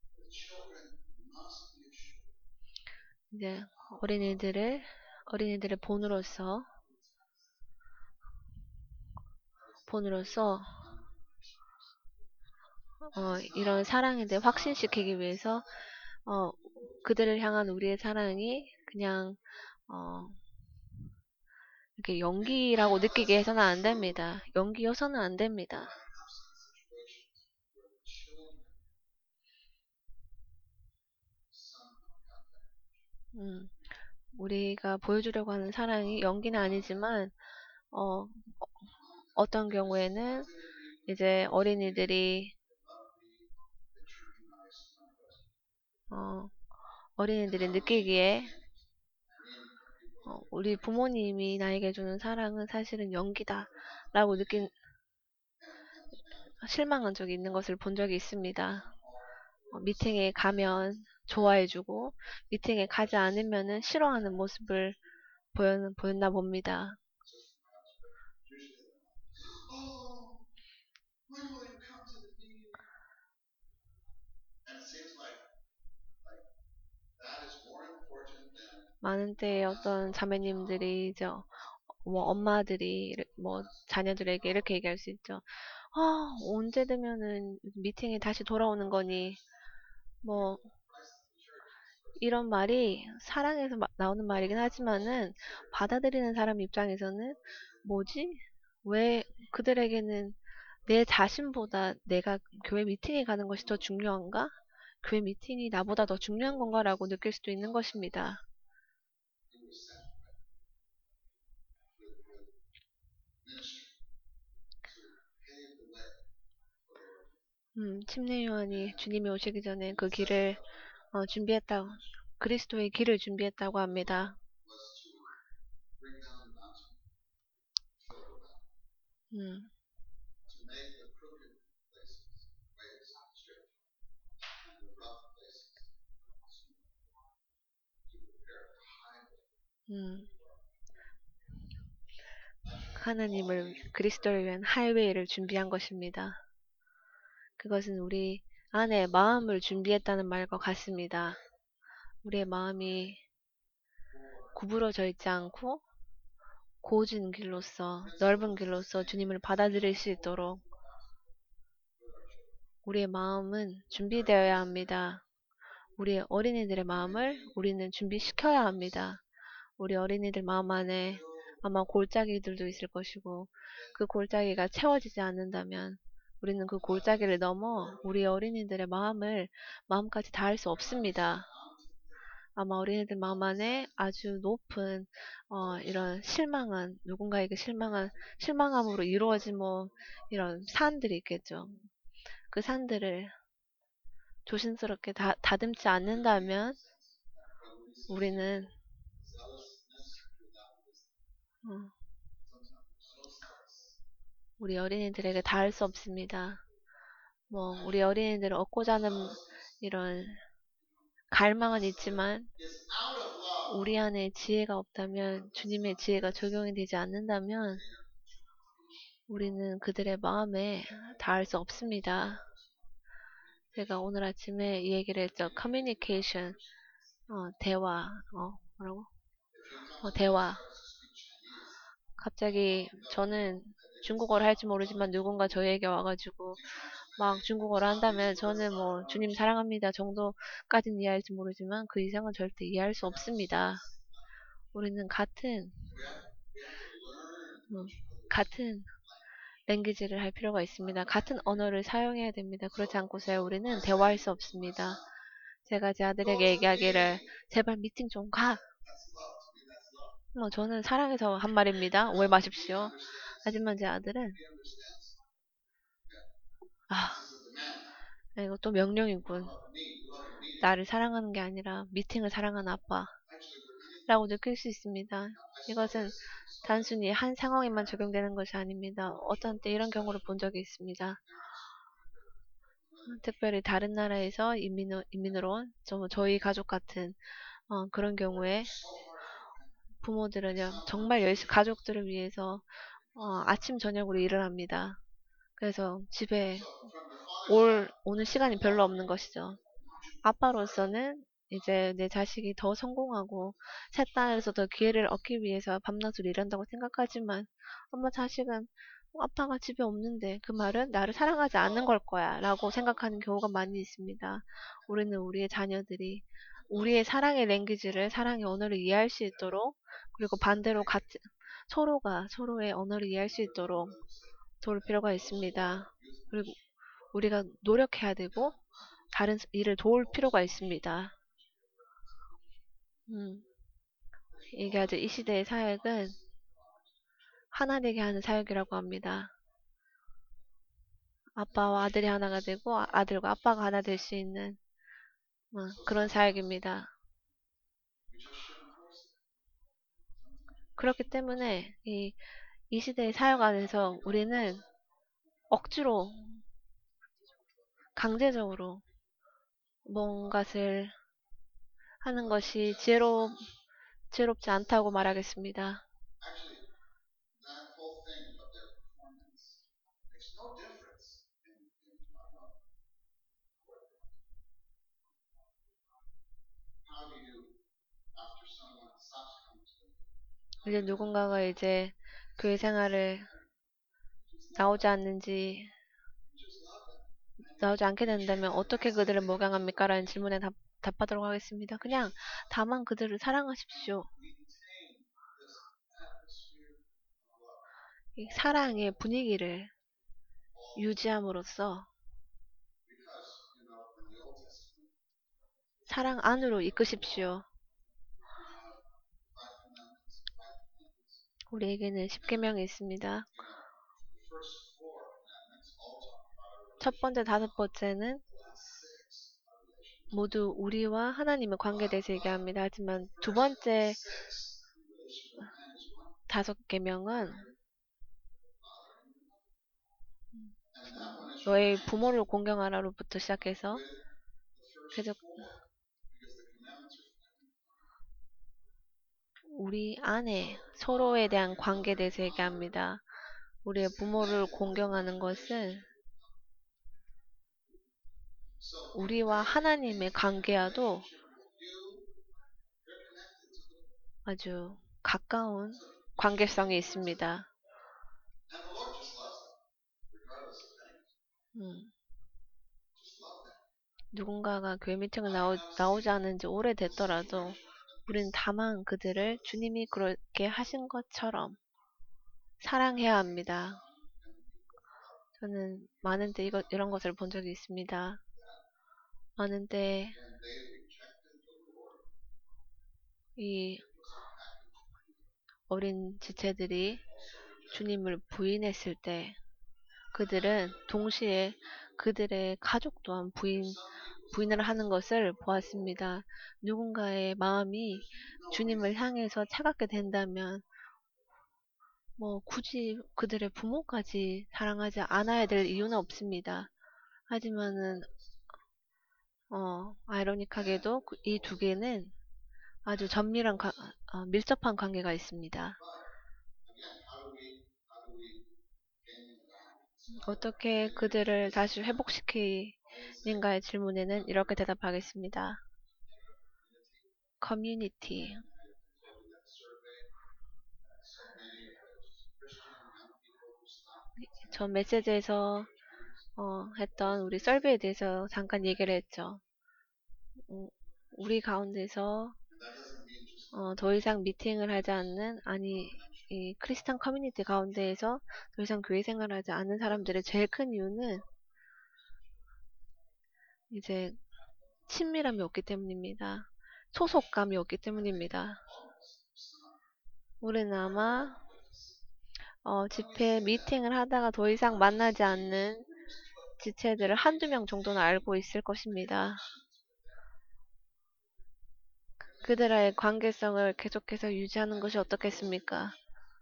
이제 어린이들의 본으로서 이런 사랑에 대해 확신시키기 위해서 그들을 향한 우리의 사랑이 그냥 어, 이렇게 연기라고 느끼게 해서는 안 됩니다. 연기여서는 안 됩니다. 음, 우리가 보여주려고 하는 사랑이 연기는 아니지만 어, 어떤 경우에는 이제 어린이들이 느끼기에 우리 부모님이 나에게 주는 사랑은 사실은 연기다라고 실망한 적이 있는 것을 본 적이 있습니다. 미팅에 가면 좋아해주고 미팅에 가지 않으면은 싫어하는 모습을 보였나 봅니다. 많은 때에 어떤 자매님들이 이제 엄마들이 자녀들에게 이렇게 얘기할 수 있죠. 언제 되면은 미팅에 다시 돌아오는 거니? 뭐 이런 말이 사랑에서 나오는 말이긴 하지만은 받아들이는 사람 입장에서는 뭐지? 왜 그들에게는 내 자신보다 내가 교회 미팅에 가는 것이 더 중요한가? 교회 미팅이 나보다 더 중요한 건가라고 느낄 수도 있는 것입니다. 침례 요한이 주님이 오시기 전에 그 길을 준비했다고, 그리스도의 길을 준비했다고 합니다. 음, 음, 그리스도를 위한 하이웨이를 준비한 것입니다. 그것은 우리 안에 마음을 준비했다는 말과 같습니다. 우리의 마음이 구부러져 있지 않고 고진 길로서, 넓은 길로서 주님을 받아들일 수 있도록 우리의 마음은 준비되어야 합니다. 우리의 어린이들의 마음을 우리는 준비시켜야 합니다. 우리 어린이들 마음 안에 아마 골짜기들도 있을 것이고 그 골짜기가 채워지지 않는다면 우리는 그 골짜기를 넘어 우리 어린이들의 마음까지 닿을 수 없습니다. 아마 어린이들 마음 안에 아주 높은 이런 누군가에게 실망함으로 이루어진 이런 산들이 있겠죠. 그 산들을 조심스럽게 다듬지 않는다면 우리는 어, 우리 어린이들에게 닿을 수 없습니다. 우리 어린이들을 얻고자 하는 이런 갈망은 있지만 우리 안에 지혜가 없다면 주님의 지혜가 적용이 되지 않는다면 우리는 그들의 마음에 닿을 수 없습니다. 제가 오늘 아침에 이 얘기를 했죠. 커뮤니케이션, 대화, 뭐라고? 대화. 갑자기 저는 중국어를 할지 모르지만 누군가 저에게 와가지고 막 중국어를 한다면 저는 주님 사랑합니다 정도까지는 이해할지 모르지만 그 이상은 절대 이해할 수 없습니다. 우리는 같은 랭귀지를 할 필요가 있습니다. 같은 언어를 사용해야 됩니다. 그렇지 않고서야 우리는 대화할 수 없습니다. 제가 제 아들에게 얘기하기를 제발 미팅 좀 가. 뭐 저는 사랑해서 한 말입니다. 오해 마십시오. 하지만 제 아들은 아, 이거 또 명령이군. 나를 사랑하는 게 아니라 미팅을 사랑하는 아빠라고 느낄 수 있습니다. 이것은 단순히 한 상황에만 적용되는 것이 아닙니다. 어떤 때 이런 경우를 본 적이 있습니다. 특별히 다른 나라에서 이민으로 온 저희 가족 같은 그런 경우에 부모들은요 정말 열심히 가족들을 위해서 아침 저녁으로 일을 합니다. 그래서 집에 오는 시간이 별로 없는 것이죠. 아빠로서는 이제 내 자식이 더 성공하고 새 땅에서 더 기회를 얻기 위해서 밤낮으로 일한다고 생각하지만 엄마 자식은 아빠가 집에 없는데 그 말은 나를 사랑하지 않는 걸 거야 라고 생각하는 경우가 많이 있습니다. 우리는 우리의 자녀들이 우리의 사랑의 랭귀지를 사랑의 언어를 이해할 수 있도록 그리고 반대로 같이 서로가 서로의 언어를 이해할 수 있도록 도울 필요가 있습니다. 그리고 우리가 노력해야 되고 다른 일을 도울 필요가 있습니다. 이게 아주 이 시대의 사역은 하나 되게 하는 사역이라고 합니다. 아빠와 아들이 하나가 되고 아들과 아빠가 하나 될 수 있는 그런 사역입니다. 그렇기 때문에 이 시대의 사역 안에서 우리는 억지로 강제적으로 뭔가를 하는 것이 지혜롭지 않다고 말하겠습니다. 이제 누군가가 이제 교회 생활을 나오지 않는지 나오지 않게 된다면 어떻게 그들을 목양합니까? 라는 질문에 답하도록 하겠습니다. 그냥 다만 그들을 사랑하십시오. 이 사랑의 분위기를 유지함으로써 사랑 안으로 이끄십시오. 우리에게는 10계명이 있습니다. 첫 번째, 다섯 번째는 모두 우리와 하나님의 관계에 대해서 얘기합니다. 하지만 두 번째 다섯 계명은 너의 부모를 공경하라로부터 시작해서 계속 우리 안에 서로에 대한 관계에 대해서 얘기합니다. 우리의 부모를 공경하는 것은 우리와 하나님의 관계와도 아주 가까운 관계성이 있습니다. 누군가가 교회 미팅을 나오지 않은 지 오래됐더라도 우리는 다만 그들을 주님이 그렇게 하신 것처럼 사랑해야 합니다. 저는 많은 때 이런 것을 본 적이 있습니다. 많은 때 이 어린 지체들이 주님을 부인했을 때 그들은 동시에 그들의 가족 또한 부인을 하는 것을 보았습니다. 누군가의 마음이 주님을 향해서 차갑게 된다면 굳이 그들의 부모까지 사랑하지 않아야 될 이유는 없습니다. 하지만은 아이러니하게도 이 두 개는 아주 밀접한 관계가 있습니다. 어떻게 그들을 다시 회복시키는가의 질문에는 이렇게 대답하겠습니다. 커뮤니티. 전 메시지에서 했던 우리 설비에 대해서 잠깐 얘기를 했죠. 우리 가운데서 더 이상 미팅을 하지 않는 이 크리스찬 커뮤니티 가운데에서 더 이상 교회 생활을 하지 않는 사람들의 제일 큰 이유는 이제 친밀함이 없기 때문입니다. 소속감이 없기 때문입니다. 우리는 아마 집회 미팅을 하다가 더 이상 만나지 않는 지체들을 한두 명 정도는 알고 있을 것입니다. 그들의 관계성을 계속해서 유지하는 것이 어떻겠습니까?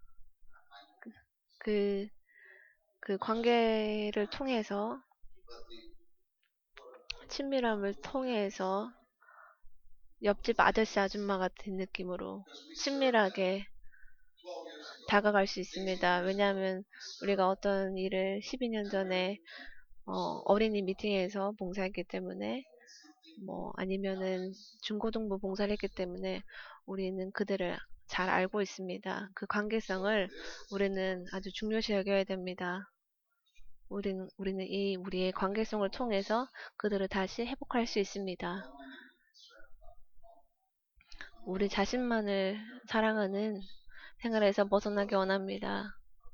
그, 그 관계를 통해서, 친밀함을 통해서 옆집 아저씨 아줌마 같은 느낌으로 친밀하게 다가갈 수 있습니다. 왜냐하면 우리가 어떤 일을 12년 전에 어린이 미팅에서 봉사했기 때문에, 아니면은 중고등부 봉사를 했기 때문에 우리는 그들을 잘 알고 있습니다. 그 관계성을 우리는 아주 중요시 여겨야 됩니다. 우리는 우리의 관계성을 통해서 그들을 다시 회복할 수 있습니다. 우리 자신만을 사랑하는 생활에서 벗어나기 원합니다.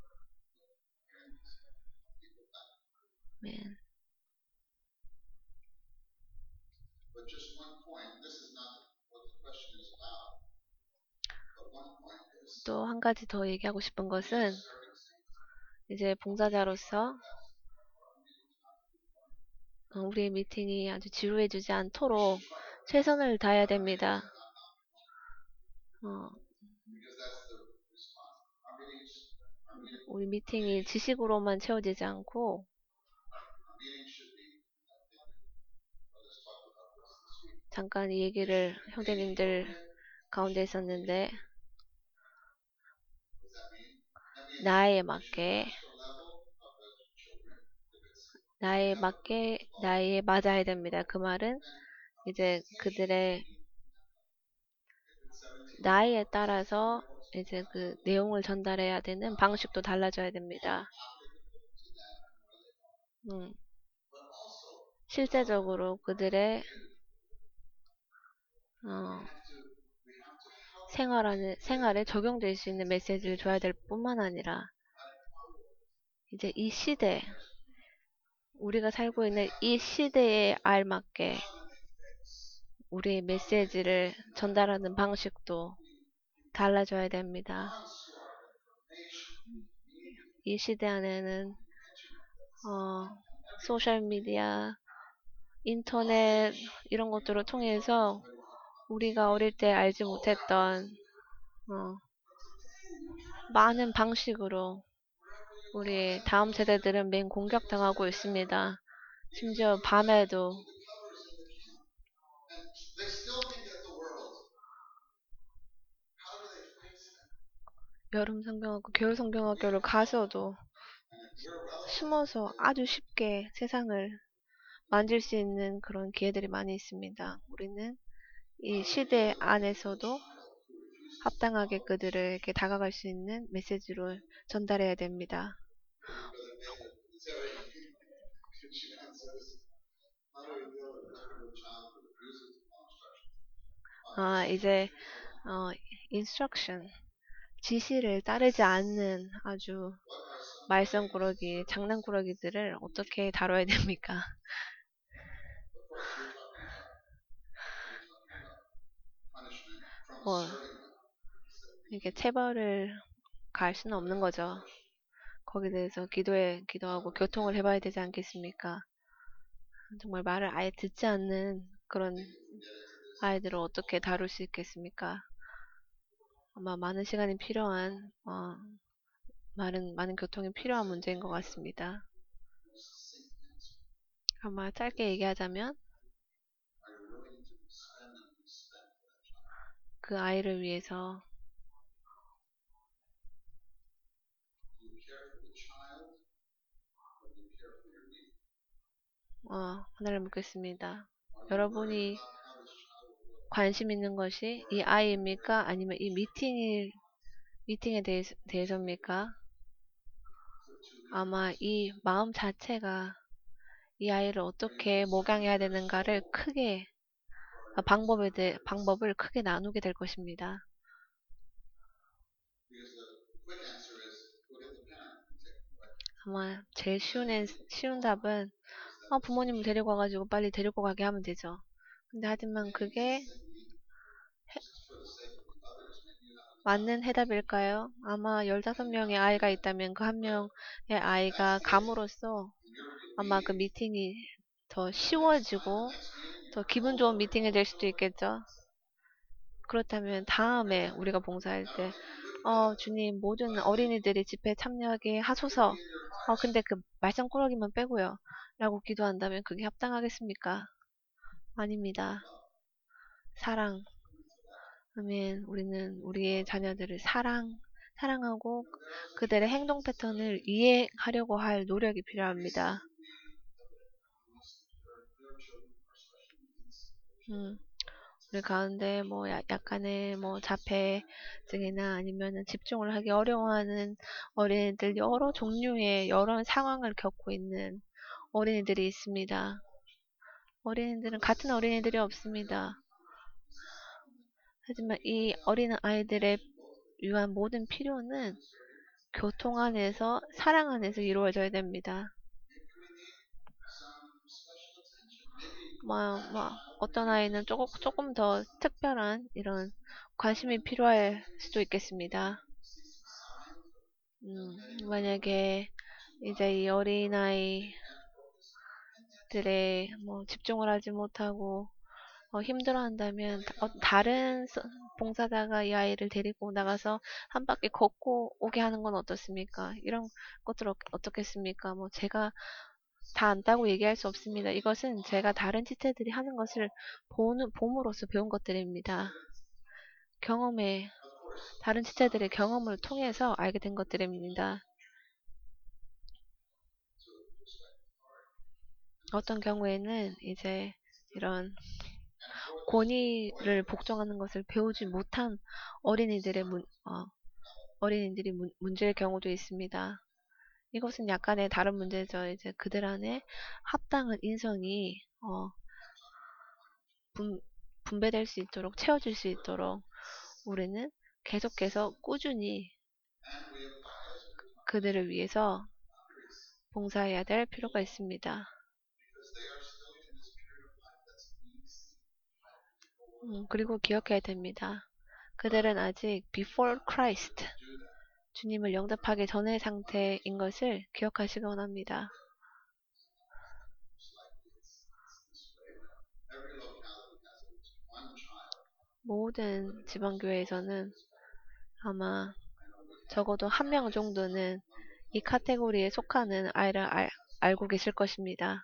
네. 또 한 가지 더 얘기하고 싶은 것은, 이제 봉사자로서 우리의 미팅이 아주 지루해지지 않도록 최선을 다해야 됩니다. 어, 우리 미팅이 지식으로만 채워지지 않고, 잠깐 이 얘기를 형제님들 가운데 있었는데, 나에 맞게 나에 맞아야 됩니다. 그 말은 이제 그들의 나이에 따라서 이제 그 내용을 전달해야 되는 방식도 달라져야 됩니다. 실제적으로 그들의 어, 생활에 적용될 수 있는 메시지를 줘야 될 뿐만 아니라, 이제 이 시대, 우리가 살고 있는 이 시대에 알맞게 우리의 메시지를 전달하는 방식도 달라져야 됩니다. 이 시대 안에는 소셜미디어, 인터넷 이런 것들을 통해서 우리가 어릴 때 알지 못했던 많은 방식으로 우리 다음 세대들은 매일 공격당하고 있습니다. 심지어 밤에도 여름 성경학교, 겨울 성경학교를 가서도 숨어서 아주 쉽게 세상을 만질 수 있는 그런 기회들이 많이 있습니다. 우리는 이 시대 안에서도 합당하게 그들에게 다가갈 수 있는 메시지를 전달해야 됩니다. 이제 instruction, 지시를 따르지 않는 아주 말썽꾸러기, 장난꾸러기들을 어떻게 다뤄야 됩니까? 이렇게 체벌을 가할 수는 없는 거죠. 거기에 대해서 기도하고 교통을 해봐야 되지 않겠습니까? 정말 말을 아예 듣지 않는 그런 아이들을 어떻게 다룰 수 있겠습니까? 아마 많은 시간이 필요한, 많은 교통이 필요한 문제인 것 같습니다. 아마 짧게 얘기하자면, 그 아이를 위해서 하나를 묻겠습니다. 여러분이 관심 있는 것이 이 아이입니까? 아니면 이 미팅에 대해서입니까? 아마 이 마음 자체가 이 아이를 어떻게 목양해야 되는가를 크게, 방법을 크게 나누게 될 것입니다. 아마 제일 쉬운 답은 부모님을 데리고 와가지고 빨리 데리고 가게 하면 되죠. 근데 하지만 그게 맞는 해답일까요? 아마 15명의 아이가 있다면 그 한 명의 아이가 감으로써 아마 그 미팅이 더 쉬워지고 더 기분 좋은 미팅이 될 수도 있겠죠. 그렇다면 다음에 우리가 봉사할 때, 주님, 모든 어린이들이 집회에 참여하게 하소서. 근데 그 말썽꾸러기만 빼고요. 라고 기도한다면 그게 합당하겠습니까? 아닙니다. 사랑. 아멘. 우리는 우리의 자녀들을 사랑하고 그들의 행동 패턴을 이해하려고 할 노력이 필요합니다. 음, 우리 가운데 뭐 약간의 뭐 자폐증이나 아니면은 집중을 하기 어려워하는 어린이들 여러 종류의 여러 상황을 겪고 있는 어린이들이 있습니다. 어린이들은 같은 어린이들이 없습니다. 하지만 이 어린 아이들의 위한 모든 필요는 교통 안에서 사랑 안에서 이루어져야 됩니다. 어떤 아이는 조금 더 특별한 이런 관심이 필요할 수도 있겠습니다. 만약에 이제 이 어린아이들의 뭐 집중을 하지 못하고 힘들어한다면 다른 봉사자가 이 아이를 데리고 나가서 한 바퀴 걷고 오게 하는 건 어떻습니까? 이런 것들 어떻겠습니까? 뭐 제가 다 안다고 얘기할 수 없습니다. 이것은 제가 다른 지체들이 하는 것을 봄으로써 배운 것들입니다. 다른 지체들의 경험을 통해서 알게 된 것들입니다. 어떤 경우에는 이제 이런 권위를 복종하는 것을 배우지 못한 어린이들이 문제일 경우도 있습니다. 이것은 약간의 다른 문제죠. 이제 그들 안에 합당한 인성이 분배될 수 있도록 채워질 수 있도록 우리는 계속해서 꾸준히 그들을 위해서 봉사해야 될 필요가 있습니다. 그리고 기억해야 됩니다. 그들은 아직 before Christ, 주님을 영접하기 전의 상태인 것을 기억하시기 원합니다. 모든 지방교회에서는 아마 적어도 한 명 정도는 이 카테고리에 속하는 아이를 알고 계실 것입니다.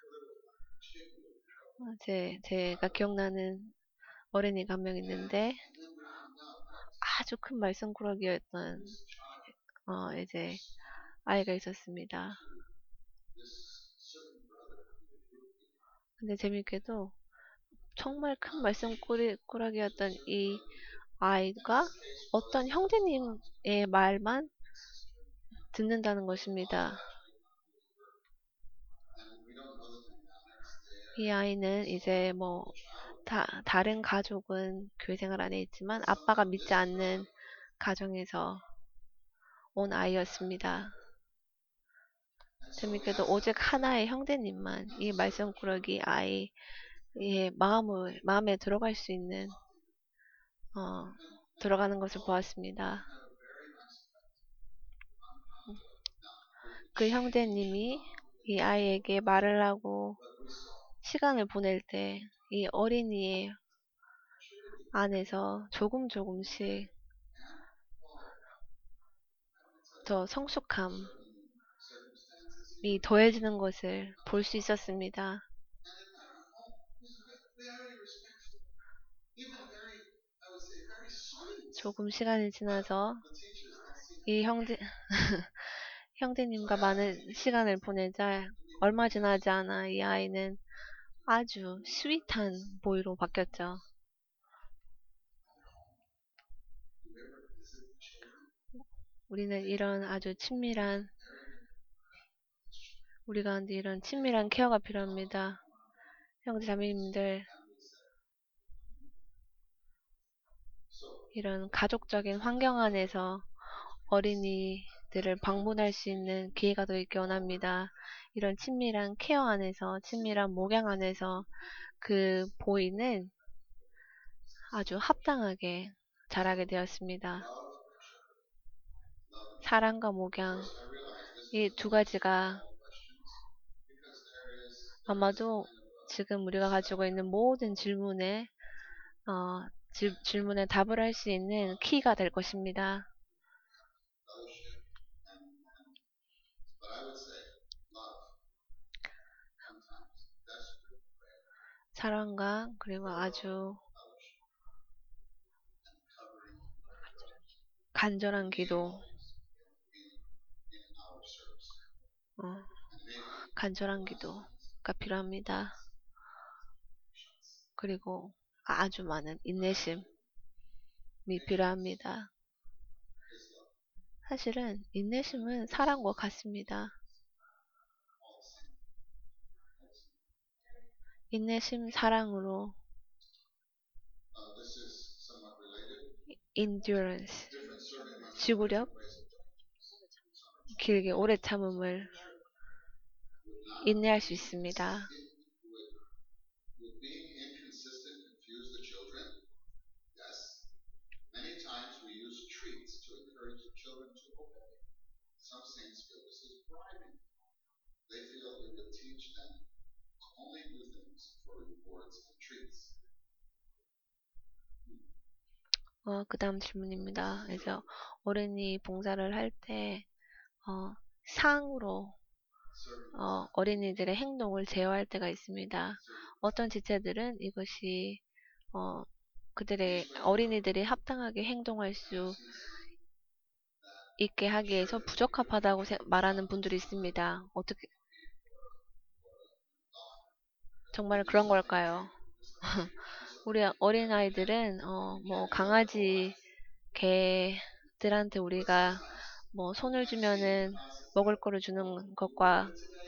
제가 기억나는 어린이가 한 명 있는데 아주 큰 말썽꾸러기였던 이제 아이가 있었습니다. 근데 재밌게도 정말 큰 말썽꾸러기였던 이 아이가 어떤 형제님의 말만 듣는다는 것입니다. 이 아이는 이제 뭐 다른 가족은 교회 생활 안에 있지만 아빠가 믿지 않는 가정에서 온 아이였습니다. 재밌게도 오직 하나의 형제님만 이 말썽꾸러기 아이의 마음에 들어갈 수 있는 들어가는 것을 보았습니다. 그 형제님이 이 아이에게 말을 하고 시간을 보낼 때 이 어린이의 안에서 조금씩 더 성숙함이 더해지는 것을 볼 수 있었습니다. 조금 시간이 지나서 이 형제님과 많은 시간을 보내자 얼마 지나지 않아 이 아이는 아주 스윗한 보이로 바뀌었죠. 우리는 이런 아주 우리 가운데 이런 친밀한 케어가 필요합니다. 형제 자매님들, 이런 가족적인 환경 안에서 어린이들을 방문할 수 있는 기회가 더 있길 원합니다. 이런 친밀한 케어 안에서, 친밀한 목양 안에서 그 보이는 아주 합당하게 자라게 되었습니다. 사랑과 목양, 이 두 가지가 아마도 지금 우리가 가지고 있는 모든 어, 질문에 답을 할 수 있는 키가 될 것입니다. 사랑과 그리고 아주 간절한 기도가 간절한 기도가 필요합니다. 그리고 아주 많은 인내심이 필요합니다. 사실은 인내심은 사랑과 같습니다. 인내심 사랑으로 endurance 지구력 길게 오래 참음을 인내할 수 있습니다. 그 다음 질문입니다. 그래서 어린이 봉사를 할 때 상으로 어린이들의 행동을 제어할 때가 있습니다. 어떤 지체들은 이것이 그들의 어린이들이 합당하게 행동할 수 있게 하기 위해서 부적합하다고 말하는 분들이 있습니다. 어떻게 정말 그런 걸까요? 우리 어린아이들은 뭐 강아지, 개들한테 우리가 뭐 손을 주면은 먹을 거를 주는 것과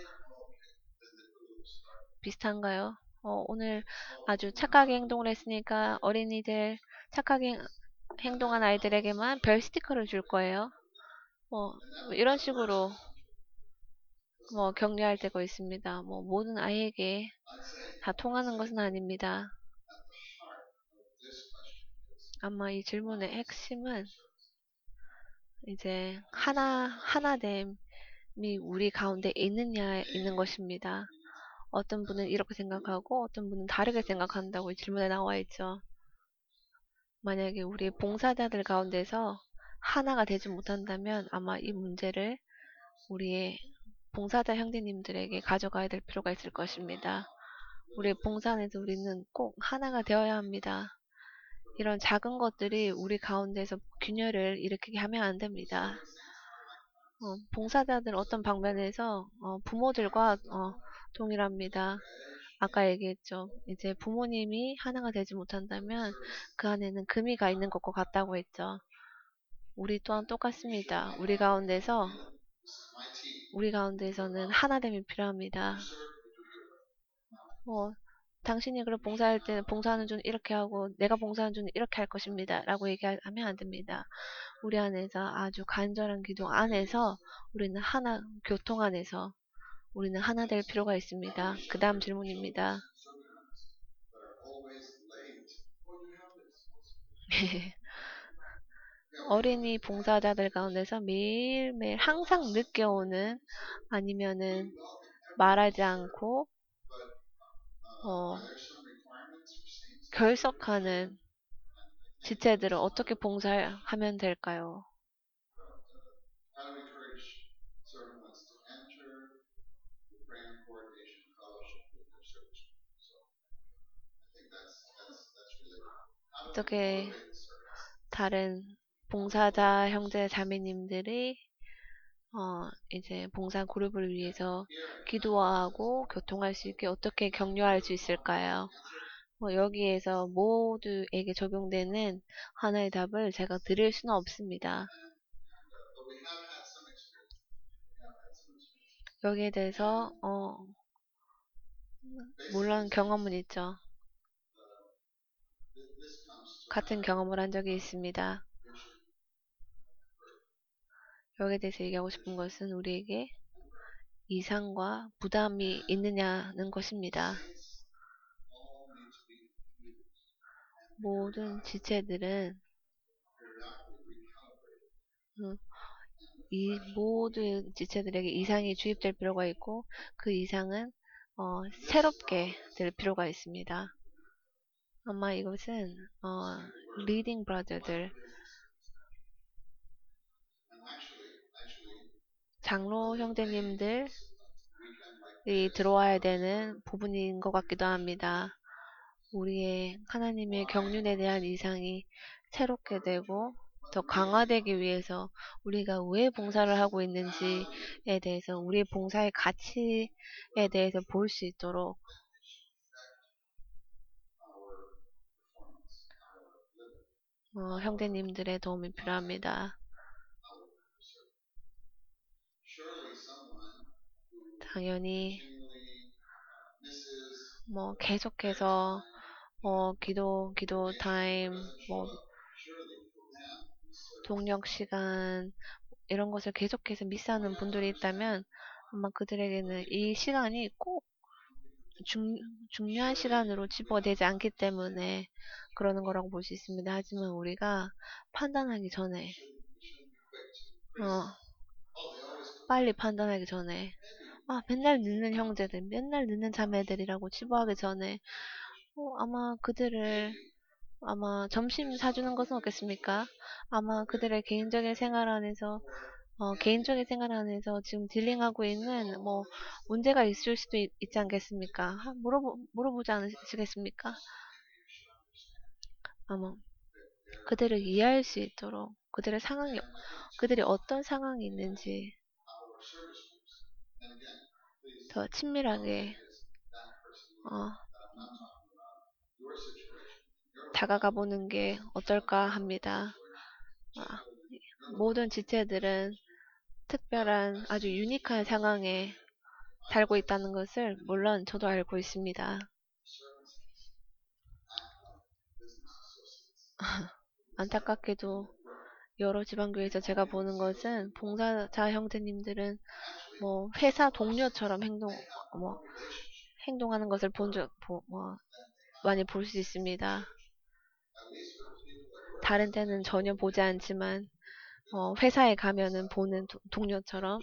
비슷한가요? 오늘 아주 착하게 행동을 했으니까 어린이들 착하게 행동한 아이들에게만 별 스티커를 줄 거예요. 뭐 이런 식으로 뭐 격려할 때가 있습니다. 뭐 모든 아이에게 다 통하는 것은 아닙니다. 아마 이 질문의 핵심은 이제 하나됨이 우리 가운데 있느냐 있는 것입니다. 어떤 분은 이렇게 생각하고 어떤 분은 다르게 생각한다고 이 질문에 나와 있죠. 만약에 우리 봉사자들 가운데서 하나가 되지 못한다면 아마 이 문제를 우리의 봉사자 형제님들에게 가져가야 될 필요가 있을 것입니다. 우리 봉사 안에서 우리는 꼭 하나가 되어야 합니다. 이런 작은 것들이 우리 가운데서 균열을 일으키게 하면 안 됩니다. 봉사자들 어떤 방면에서 부모들과 동일합니다. 아까 얘기했죠. 이제 부모님이 하나가 되지 못한다면 그 안에는 금이가 있는 것과 같다고 했죠. 우리 또한 똑같습니다. 우리 가운데서는 하나됨이 필요합니다. 당신이 그걸 봉사할 때는 봉사하는 중 이렇게 하고 내가 봉사하는 중 이렇게 할 것입니다. 라고 얘기하면 안 됩니다. 우리 안에서 아주 간절한 기도 안에서 우리는 교통 안에서 우리는 하나 될 필요가 있습니다. 그 다음 질문입니다. 어린이 봉사자들 가운데서 매일매일 항상 늦게 오는 아니면은 말하지 않고 결석하는 지체들을 어떻게 봉사하면 될까요? 어떻게 다른 봉사자 형제 자매님들이 이제 봉사 그룹을 위해서 기도하고 교통할 수 있게 어떻게 격려할 수 있을까요? 여기에서 모두에게 적용되는 하나의 답을 제가 드릴 수는 없습니다. 여기에 대해서 물론 경험은 있죠. 같은 경험을 한 적이 있습니다. 여기에 대해서 얘기하고 싶은 것은 우리에게 이상과 부담이 있느냐는 것입니다. 모든 지체들은 음, 이 모든 지체들에게 이상이 주입될 필요가 있고 그 이상은 새롭게 될 필요가 있습니다. 아마 이것은 리딩 브라더들 장로 형제님들이 들어와야 되는 부분인 것 같기도 합니다. 우리의 하나님의 경륜에 대한 이상이 새롭게 되고 더 강화되기 위해서 우리가 왜 봉사를 하고 있는지에 대해서 우리의 봉사의 가치에 대해서 볼 수 있도록 형제님들의 도움이 필요합니다. 당연히 계속해서 기도 타임, 동력 시간 이런 것을 계속해서 미스하는 분들이 있다면 아마 그들에게는 이 시간이 꼭 중요한 시간으로 집어되지 않기 때문에 그러는 거라고 볼 수 있습니다. 하지만 우리가 판단하기 전에 빨리 판단하기 전에 맨날 늦는 형제들, 맨날 늦는 자매들이라고 치부하기 전에 아마 그들을 점심 사주는 것은 어떻겠습니까? 아마 그들의 개인적인 생활 안에서 지금 딜링하고 있는 문제가 있을 수도 있지 않겠습니까? 물어보지 않으시겠습니까? 아마 그들을 이해할 수 있도록 그들이 어떤 상황이 있는지 더 친밀하게 어, 다가가 보는 게 어떨까 합니다. 모든 지체들은 특별한 아주 유니크한 상황에 살고 있다는 것을 물론 저도 알고 있습니다. 안타깝게도 여러 지방교회에서 제가 보는 것은 봉사자 형제님들은 회사 동료처럼 행동하는 것을 많이 볼 수 있습니다. 다른 때는 전혀 보지 않지만 회사에 가면은 보는 동료처럼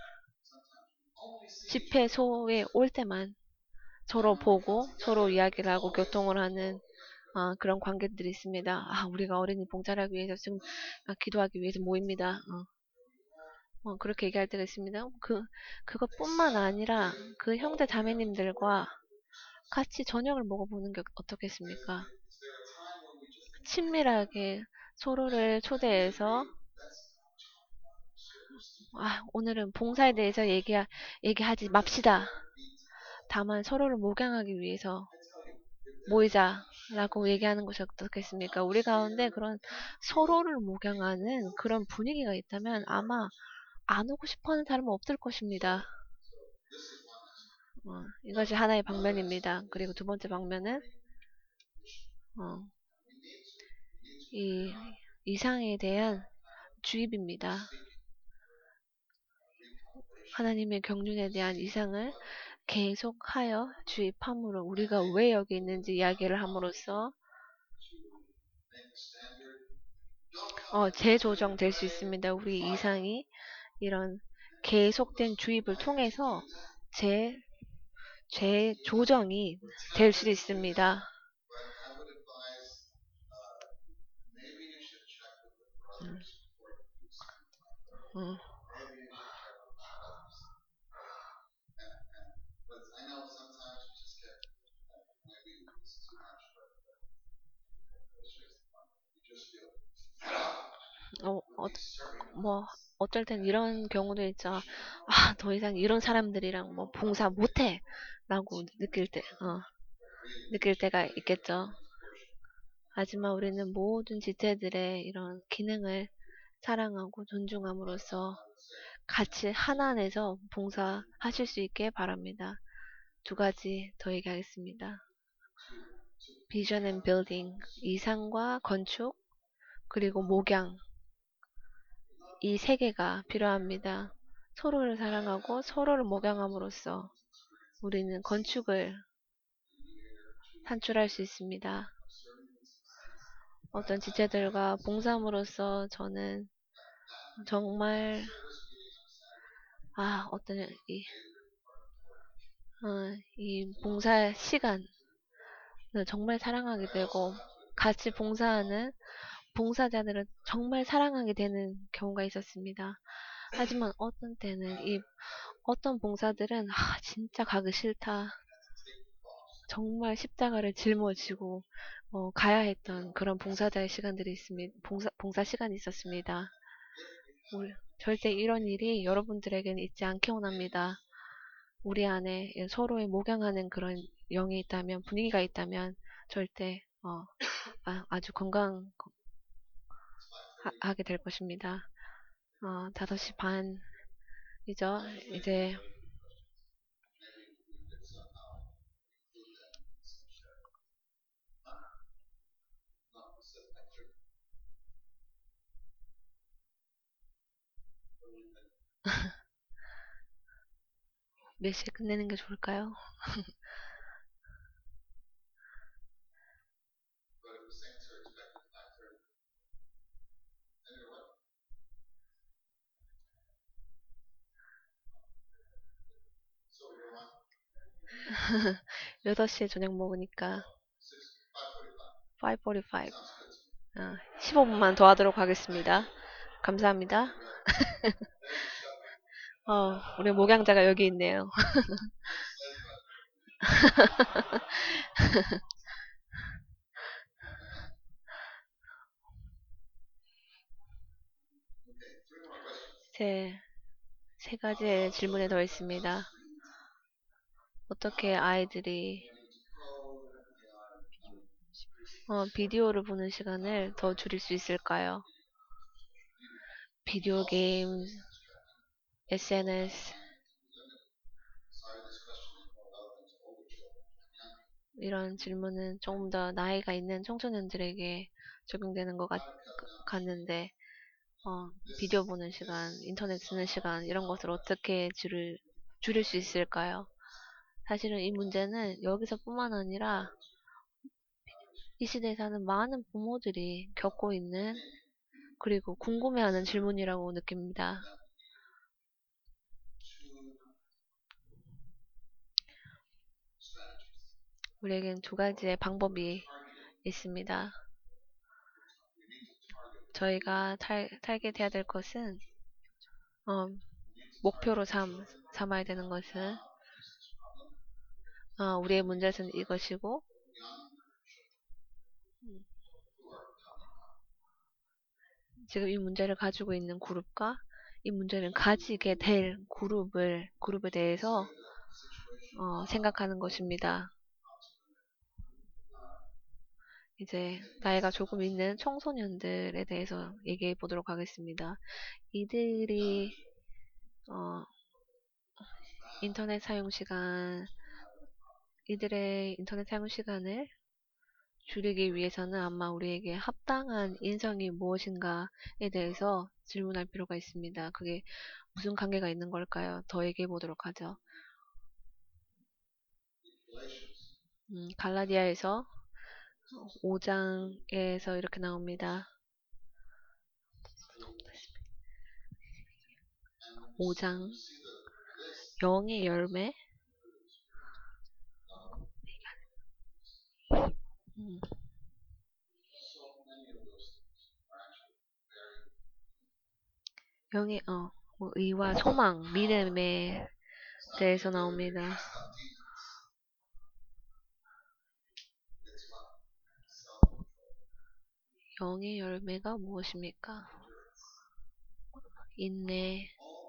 집회소에 올 때만 서로 보고 서로 이야기를 하고 교통을 하는 그런 관계들이 있습니다. 우리가 어린이 봉사를 하기 위해서 지금 기도하기 위해서 모입니다. 그렇게 얘기할 때가 있습니다. 그것뿐만 아니라 그 형제 자매님들과 같이 저녁을 먹어보는 게 어떻겠습니까? 친밀하게 서로를 초대해서 오늘은 봉사에 대해서 얘기하지 맙시다. 다만 서로를 목양하기 위해서 모이자라고 얘기하는 것이 어떻겠습니까? 우리 가운데 그런 서로를 목양하는 그런 분위기가 있다면 아마 안 오고 싶어하는 사람은 없을 것입니다. 이것이 하나의 방면입니다. 그리고 두 번째 방면은 이 이상에 대한 주입입니다. 하나님의 경륜에 대한 이상을 계속하여 주입함으로 우리가 왜 여기 있는지 이야기를 함으로써 재조정될 수 있습니다. 우리 이상이 이런 계속된 주입을 통해서 재조정이 될 수 있습니다. 음. 어떨 땐 이런 경우도 있죠. 더 이상 이런 사람들이랑 봉사 못해! 라고 느낄 때가 있겠죠. 하지만 우리는 모든 지체들의 이런 기능을 사랑하고 존중함으로써 같이 하나 안에서 봉사하실 수 있게 바랍니다. 두 가지 더 얘기하겠습니다. 비전 앤 빌딩, 이상과 건축, 그리고 목양. 이 세 개가 필요합니다. 서로를 사랑하고 서로를 목양함으로써 우리는 건축을 산출할 수 있습니다. 어떤 지체들과 봉사함으로써 저는 정말 어떤 이 봉사 시간을 정말 사랑하게 되고 같이 봉사하는 봉사자들을 정말 사랑하게 되는 경우가 있었습니다. 하지만 어떤 때는 어떤 봉사들은 진짜 가기 싫다. 정말 십자가를 짊어지고 가야 했던 그런 봉사자의 시간들이 있습니다. 봉사 시간이 있었습니다. 절대 이런 일이 여러분들에게는 있지 않기 원합니다. 우리 안에 서로의 목양하는 그런 영이 있다면, 분위기가 있다면 절대 아주 건강하게 될 것입니다. 5시 반이죠. 이제 몇 시에 끝내는 게 좋을까요? 8시에 저녁 먹으니까 5:45. 15분만 더 하도록 하겠습니다. 감사합니다. 우리 목양자가 여기 있네요. 세 가지의 질문이 더 있습니다. 어떻게 아이들이 비디오를 보는 시간을 더 줄일 수 있을까요? 비디오 게임, SNS 이런 질문은 조금 더 나이가 있는 청소년들에게 적용되는 것 같는데 비디오 보는 시간, 인터넷 쓰는 시간 이런 것을 어떻게 줄일 수 있을까요? 사실은 이 문제는 여기서뿐만 아니라 이 시대에 사는 많은 부모들이 겪고 있는 그리고 궁금해하는 질문이라고 느낍니다. 우리에겐 두 가지의 방법이 있습니다. 저희가 타겟해야 될 것은 목표로 삼아야 되는 것은 우리의 문제는 이것이고 지금 이 문제를 가지고 있는 그룹과 이 문제를 가지게 될 그룹에 대해서 생각하는 것입니다. 이제 나이가 조금 있는 청소년들에 대해서 얘기해 보도록 하겠습니다. 이들이 이들의 인터넷 사용 시간을 줄이기 위해서는 아마 우리에게 합당한 인성이 무엇인가에 대해서 질문할 필요가 있습니다. 그게 무슨 관계가 있는 걸까요? 더 얘기해 보도록 하죠. 갈라디아에서 5장에서 이렇게 나옵니다. 5장 영의 열매 영의 의와 소망, 믿음에 대해서 나옵니다. 영의 열매가 무엇입니까? 인내,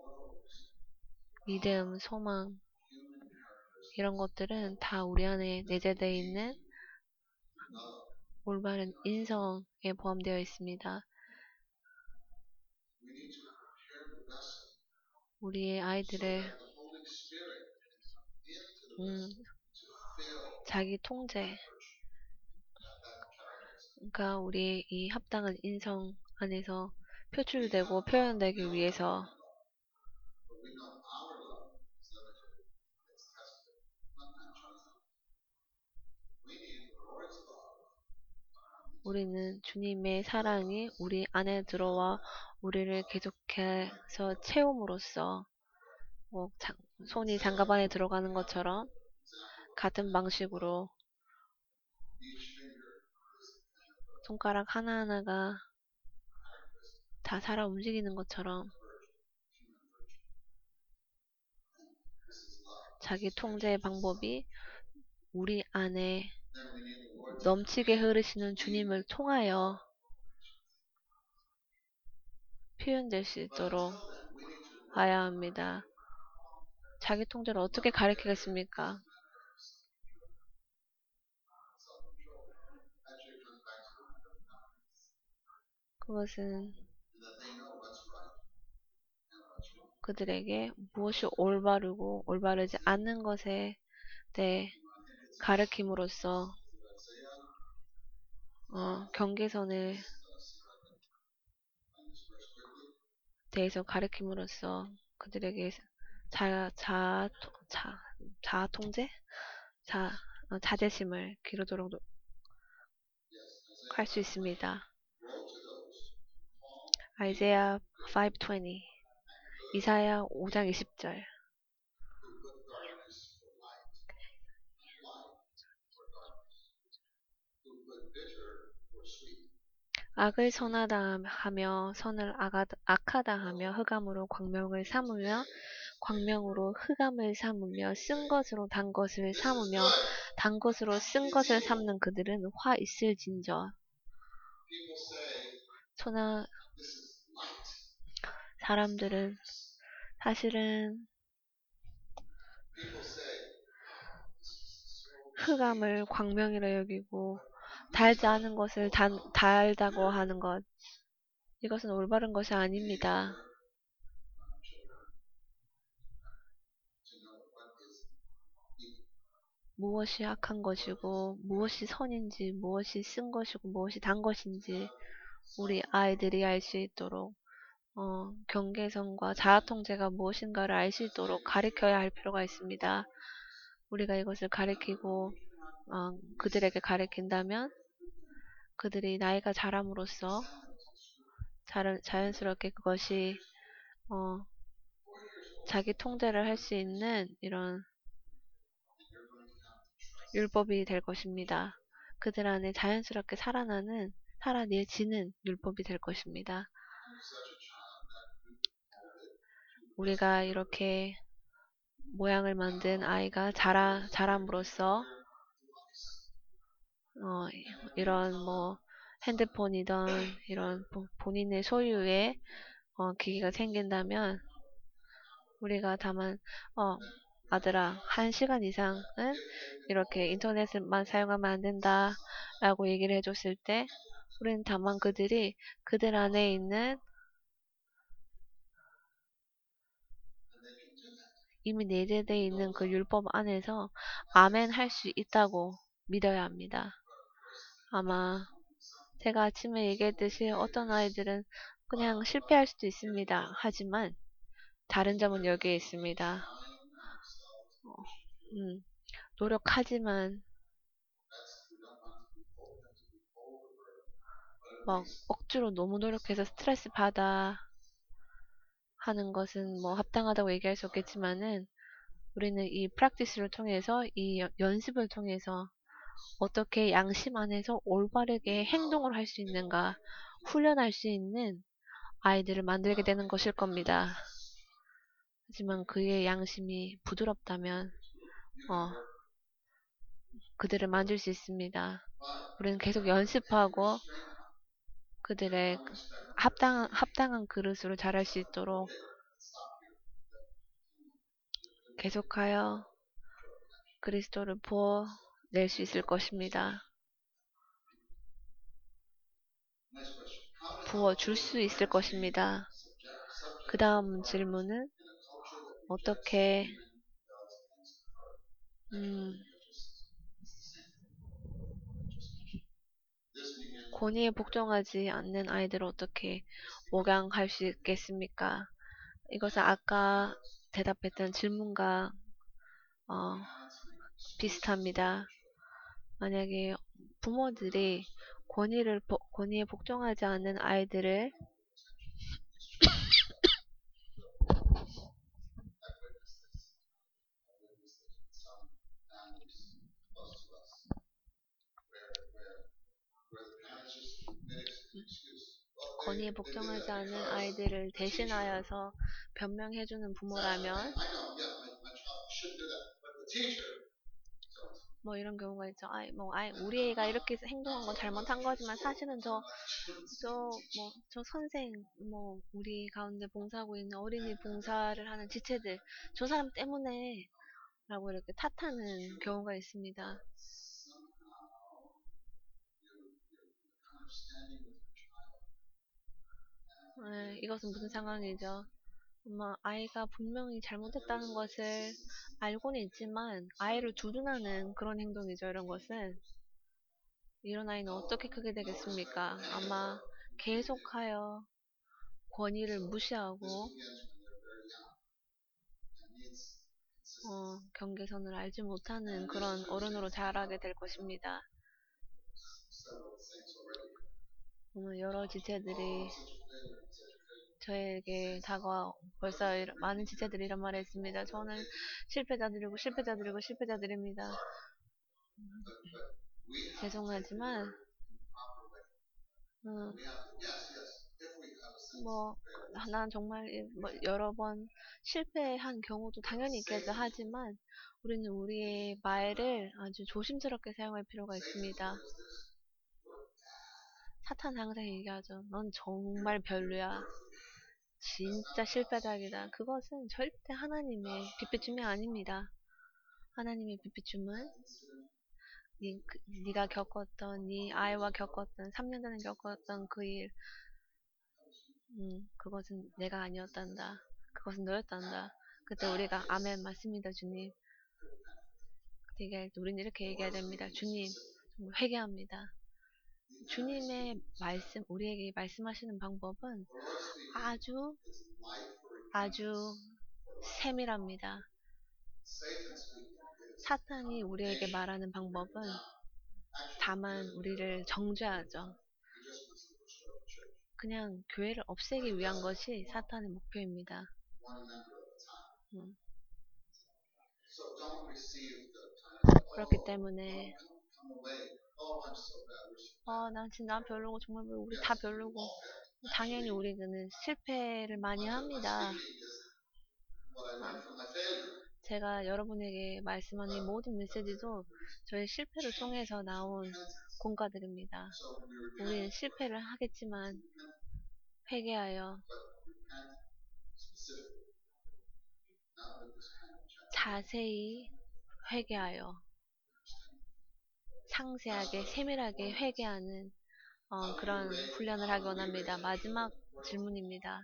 믿음, 소망 이런 것들은 다 우리 안에 내재되어 있는 올바른 인성에 포함되어 있습니다. 우리의 아이들을 자기 통제가 우리의 이 합당한 인성 안에서 표출되고 표현되기 위해서 우리는 주님의 사랑이 우리 안에 들어와 우리를 계속해서 채움으로써 뭐 손이 장갑 안에 들어가는 것처럼 같은 방식으로 손가락 하나하나가 다 살아 움직이는 것처럼 자기 통제의 방법이 우리 안에 넘치게 흐르시는 주님을 통하여 표현될 수 있도록 해야 합니다. 자기 통제를 어떻게 가르치겠습니까? 그것은 그들에게 무엇이 올바르고 올바르지 않는 것에 대해 가르침으로써 경계선을 대해서 가르침으로써 그들에게 자아 통제, 자제심을 기르도록 할 수 있습니다. 아이자야 5:20 이사야 5장 20절 악을 선하다 하며 선을 악하다 하며 흑암으로 광명을 삼으며 광명으로 흑암을 삼으며 쓴 것으로 단 것을 삼으며 단 것으로 쓴 것을 삼는 그들은 화 있을진저. 소나 사람들은 사실은 흑암을 광명이라 여기고 달지 않은 것을 달다고 하는 것, 이것은 올바른 것이 아닙니다. 무엇이 악한 것이고 무엇이 선인지 무엇이 쓴 것이고 무엇이 단 것인지 우리 아이들이 알 수 있도록 경계선과 자아통제가 무엇인가를 알 수 있도록 가르쳐야 할 필요가 있습니다. 우리가 이것을 가르치고 그들에게 가르친다면 그들이 나이가 자람으로써 자연스럽게 그것이 자기 통제를 할 수 있는 이런 율법이 될 것입니다. 그들 안에 자연스럽게 살아내지는 율법이 될 것입니다. 우리가 이렇게 모양을 만든 아이가 자람으로써 이런 뭐 핸드폰이든 이런 본인의 소유의 기기가 생긴다면 우리가 다만 아들아 1시간 이상은 이렇게 인터넷만 사용하면 안 된다 라고 얘기를 해줬을 때 우리는 다만 그들이 그들 안에 있는 이미 내재되어 있는 그 율법 안에서 아멘 할 수 있다고 믿어야 합니다. 아마 제가 아침에 얘기했듯이 어떤 아이들은 그냥 실패할 수도 있습니다. 하지만 다른 점은 여기에 있습니다. 노력하지만 막 억지로 너무 노력해서 스트레스 받아 하는 것은 뭐 합당하다고 얘기할 수 없겠지만은 우리는 이 프랙티스를 통해서 이 연습을 통해서 어떻게 양심 안에서 올바르게 행동을 할 수 있는가 훈련할 수 있는 아이들을 만들게 되는 것일 겁니다. 하지만 그의 양심이 부드럽다면 그들을 만질 수 있습니다. 우리는 계속 연습하고 그들의 합당한 그릇으로 자랄 수 있도록 계속하여 그리스도를 부어낼 수 있을 것입니다. 부어줄 수 있을 것입니다. 그 다음 질문은 어떻게 권위에 복종하지 않는 아이들을 어떻게 목양할 수 있겠습니까? 이것은 아까 대답했던 질문과 비슷합니다. 만약에 부모들이 권위에 복종하지 않는 아이들을 권위에 복종하지 않는 아이들을 대신하여서 변명해주는 부모라면 뭐 이런 경우가 있죠. 우리 애가 이렇게 행동한 건 잘못한 거지만 사실은 저 선생, 우리 가운데 봉사하고 있는 어린이 봉사를 하는 지체들, 저 사람 때문에 라고 이렇게 탓하는 경우가 있습니다. 네, 이것은 무슨 상황이죠? 아이가 분명히 잘못했다는 것을 알고는 있지만 아이를 두둔하는 그런 행동이죠. 이런 것은 이런 아이는 어떻게 크게 되겠습니까? 아마 계속하여 권위를 무시하고 경계선을 알지 못하는 그런 어른으로 자라게 될 것입니다. 오늘 여러 지체들이 저에게 벌써 많은 지체들이 이런 말을 했습니다. 저는 실패자들이고 실패자들이고 실패자들입니다. 죄송하지만 음, 난 정말 여러 번 실패한 경우도 당연히 있겠죠. 하지만 우리는 우리의 말을 아주 조심스럽게 사용할 필요가 있습니다. 사탄 항상 얘기하죠. 넌 정말 별로야. 진짜 실패작이다. 그것은 절대 하나님의 빛비춤이 아닙니다. 하나님의 빛비춤은 네가 겪었던, 네 아이와 겪었던, 3년 전에 겪었던 그 일, 그것은 내가 아니었단다. 그것은 너였단다. 그때 우리가 아멘 맞습니다, 주님. 그때 얘기할 때 우리는 이렇게 얘기해야 됩니다. 주님, 정말 회개합니다. 주님의 말씀, 우리에게 말씀하시는 방법은 아주 아주 세밀합니다. 사탄이 우리에게 말하는 방법은 다만 우리를 정죄하죠. 그냥 교회를 없애기 위한 것이 사탄의 목표입니다. 그렇기 때문에 난 진짜 별로고 정말 우리 다 별로고 당연히 우리는 실패를 많이 합니다. 제가 여러분에게 말씀하는 이 모든 메시지도 저의 실패를 통해서 나온 공과들입니다. 우리는 실패를 하겠지만 회개하여 자세히 회개하여 상세하게 세밀하게 회개하는 그런 훈련을 하기 원합니다. 마지막 질문입니다.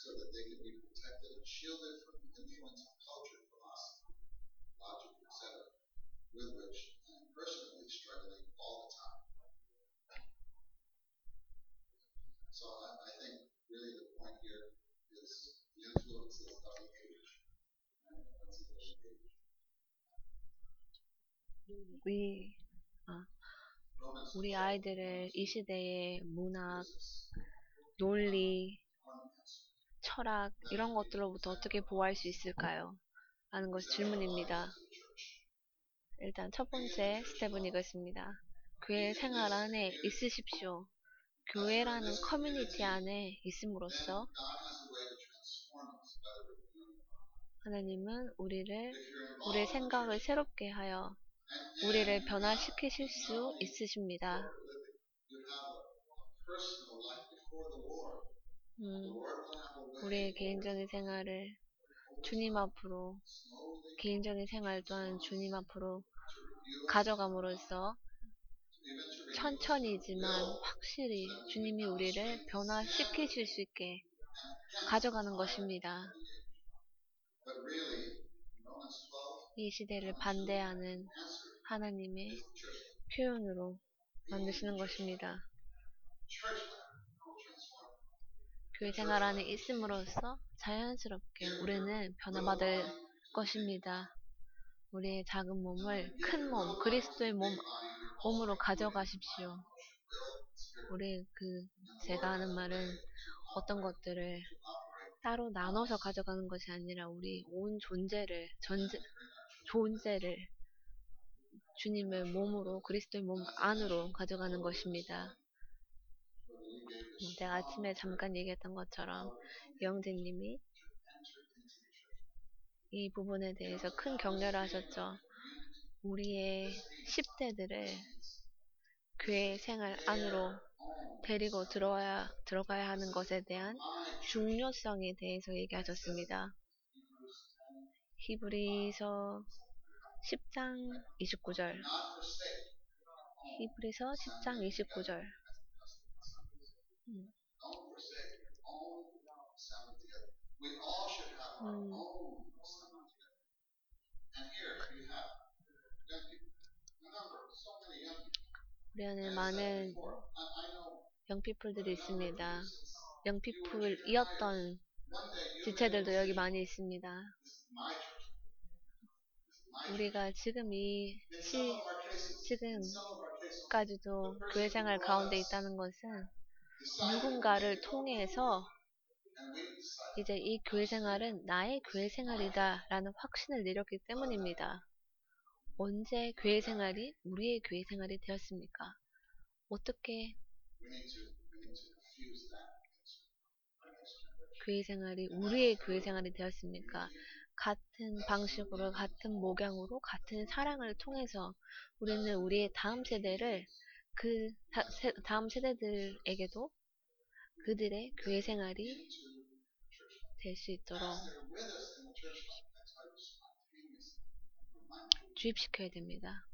우리 아이들을 이 시대의 문학, 논리, 철학 이런 것들로부터 어떻게 보호할 수 있을까요? 라는 것이 질문입니다. 일단 첫 번째 스텝은 이것입니다. 교회 생활 안에 있으십시오. 교회라는 커뮤니티 안에 있음으로써 하나님은 우리의 생각을 새롭게 하여 우리를 변화시키실 수 있으십니다. 우리의 개인적인 생활을 주님 앞으로, 개인적인 생활 또한 주님 앞으로 가져감으로써 천천히지만 확실히 주님이 우리를 변화시키실 수 있게 가져가는 것입니다. 이 시대를 반대하는 하나님의 표현으로 만드시는 것입니다. 교회 생활 안에 있음으로써 자연스럽게 우리는 변화받을 것입니다. 우리의 작은 몸을 큰 몸, 그리스도의 몸으로 가져가십시오. 제가 하는 말은 어떤 것들을 따로 나눠서 가져가는 것이 아니라 우리 온 존재를 주님의 몸으로, 그리스도의 몸 안으로 가져가는 것입니다. 제가 아침에 잠깐 얘기했던 것처럼 영재님이 이 부분에 대해서 큰 격려를 하셨죠. 우리의 10대들을 교회 생활 안으로 데리고 들어가야 하는 것에 대한 중요성에 대해서 얘기하셨습니다. 히브리서 10장 29절. 히브리서 10장 29절. 우리 안에 많은 영피플들이 있습니다. 영피플이었던 지체들도 여기 많이 있습니다. 우리가 지금까지도 교회 생활 가운데 있다는 것은 누군가를 통해서 이제 이 교회 생활은 나의 교회 생활이다 라는 확신을 내렸기 때문입니다. 언제 교회 생활이 우리의 교회 생활이 되었습니까? 어떻게 교회 생활이 우리의 교회 생활이 되었습니까? 같은 방식으로, 같은 목양으로, 같은 사랑을 통해서 우리는 우리의 다음 세대를 다음 세대들에게도 그들의 교회 생활이 될 수 있도록 주입시켜야 됩니다.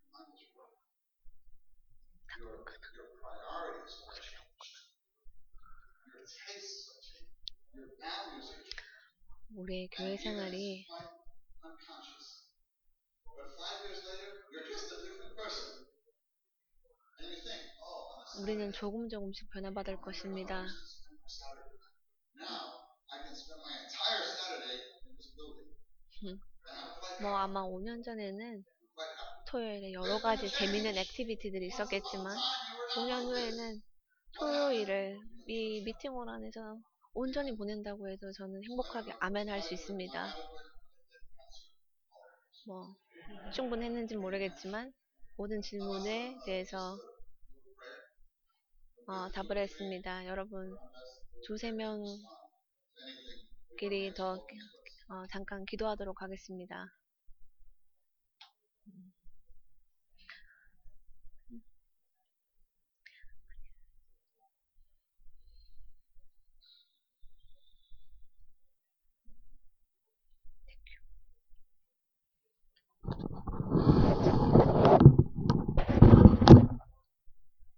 우리의 교회 생활이 우리는 조금씩 변화받을 것입니다. 아마 5년 전에는 토요일에 여러 가지 재미있는 액티비티들이 있었겠지만 5년 후에는 토요일을 이 미팅홀 안에서 온전히 보낸다고 해도 저는 행복하게 아멘할 수 있습니다. 충분했는지 모르겠지만 모든 질문에 대해서 답을 했습니다. 여러분 두세 명끼리 더 잠깐 기도하도록 하겠습니다.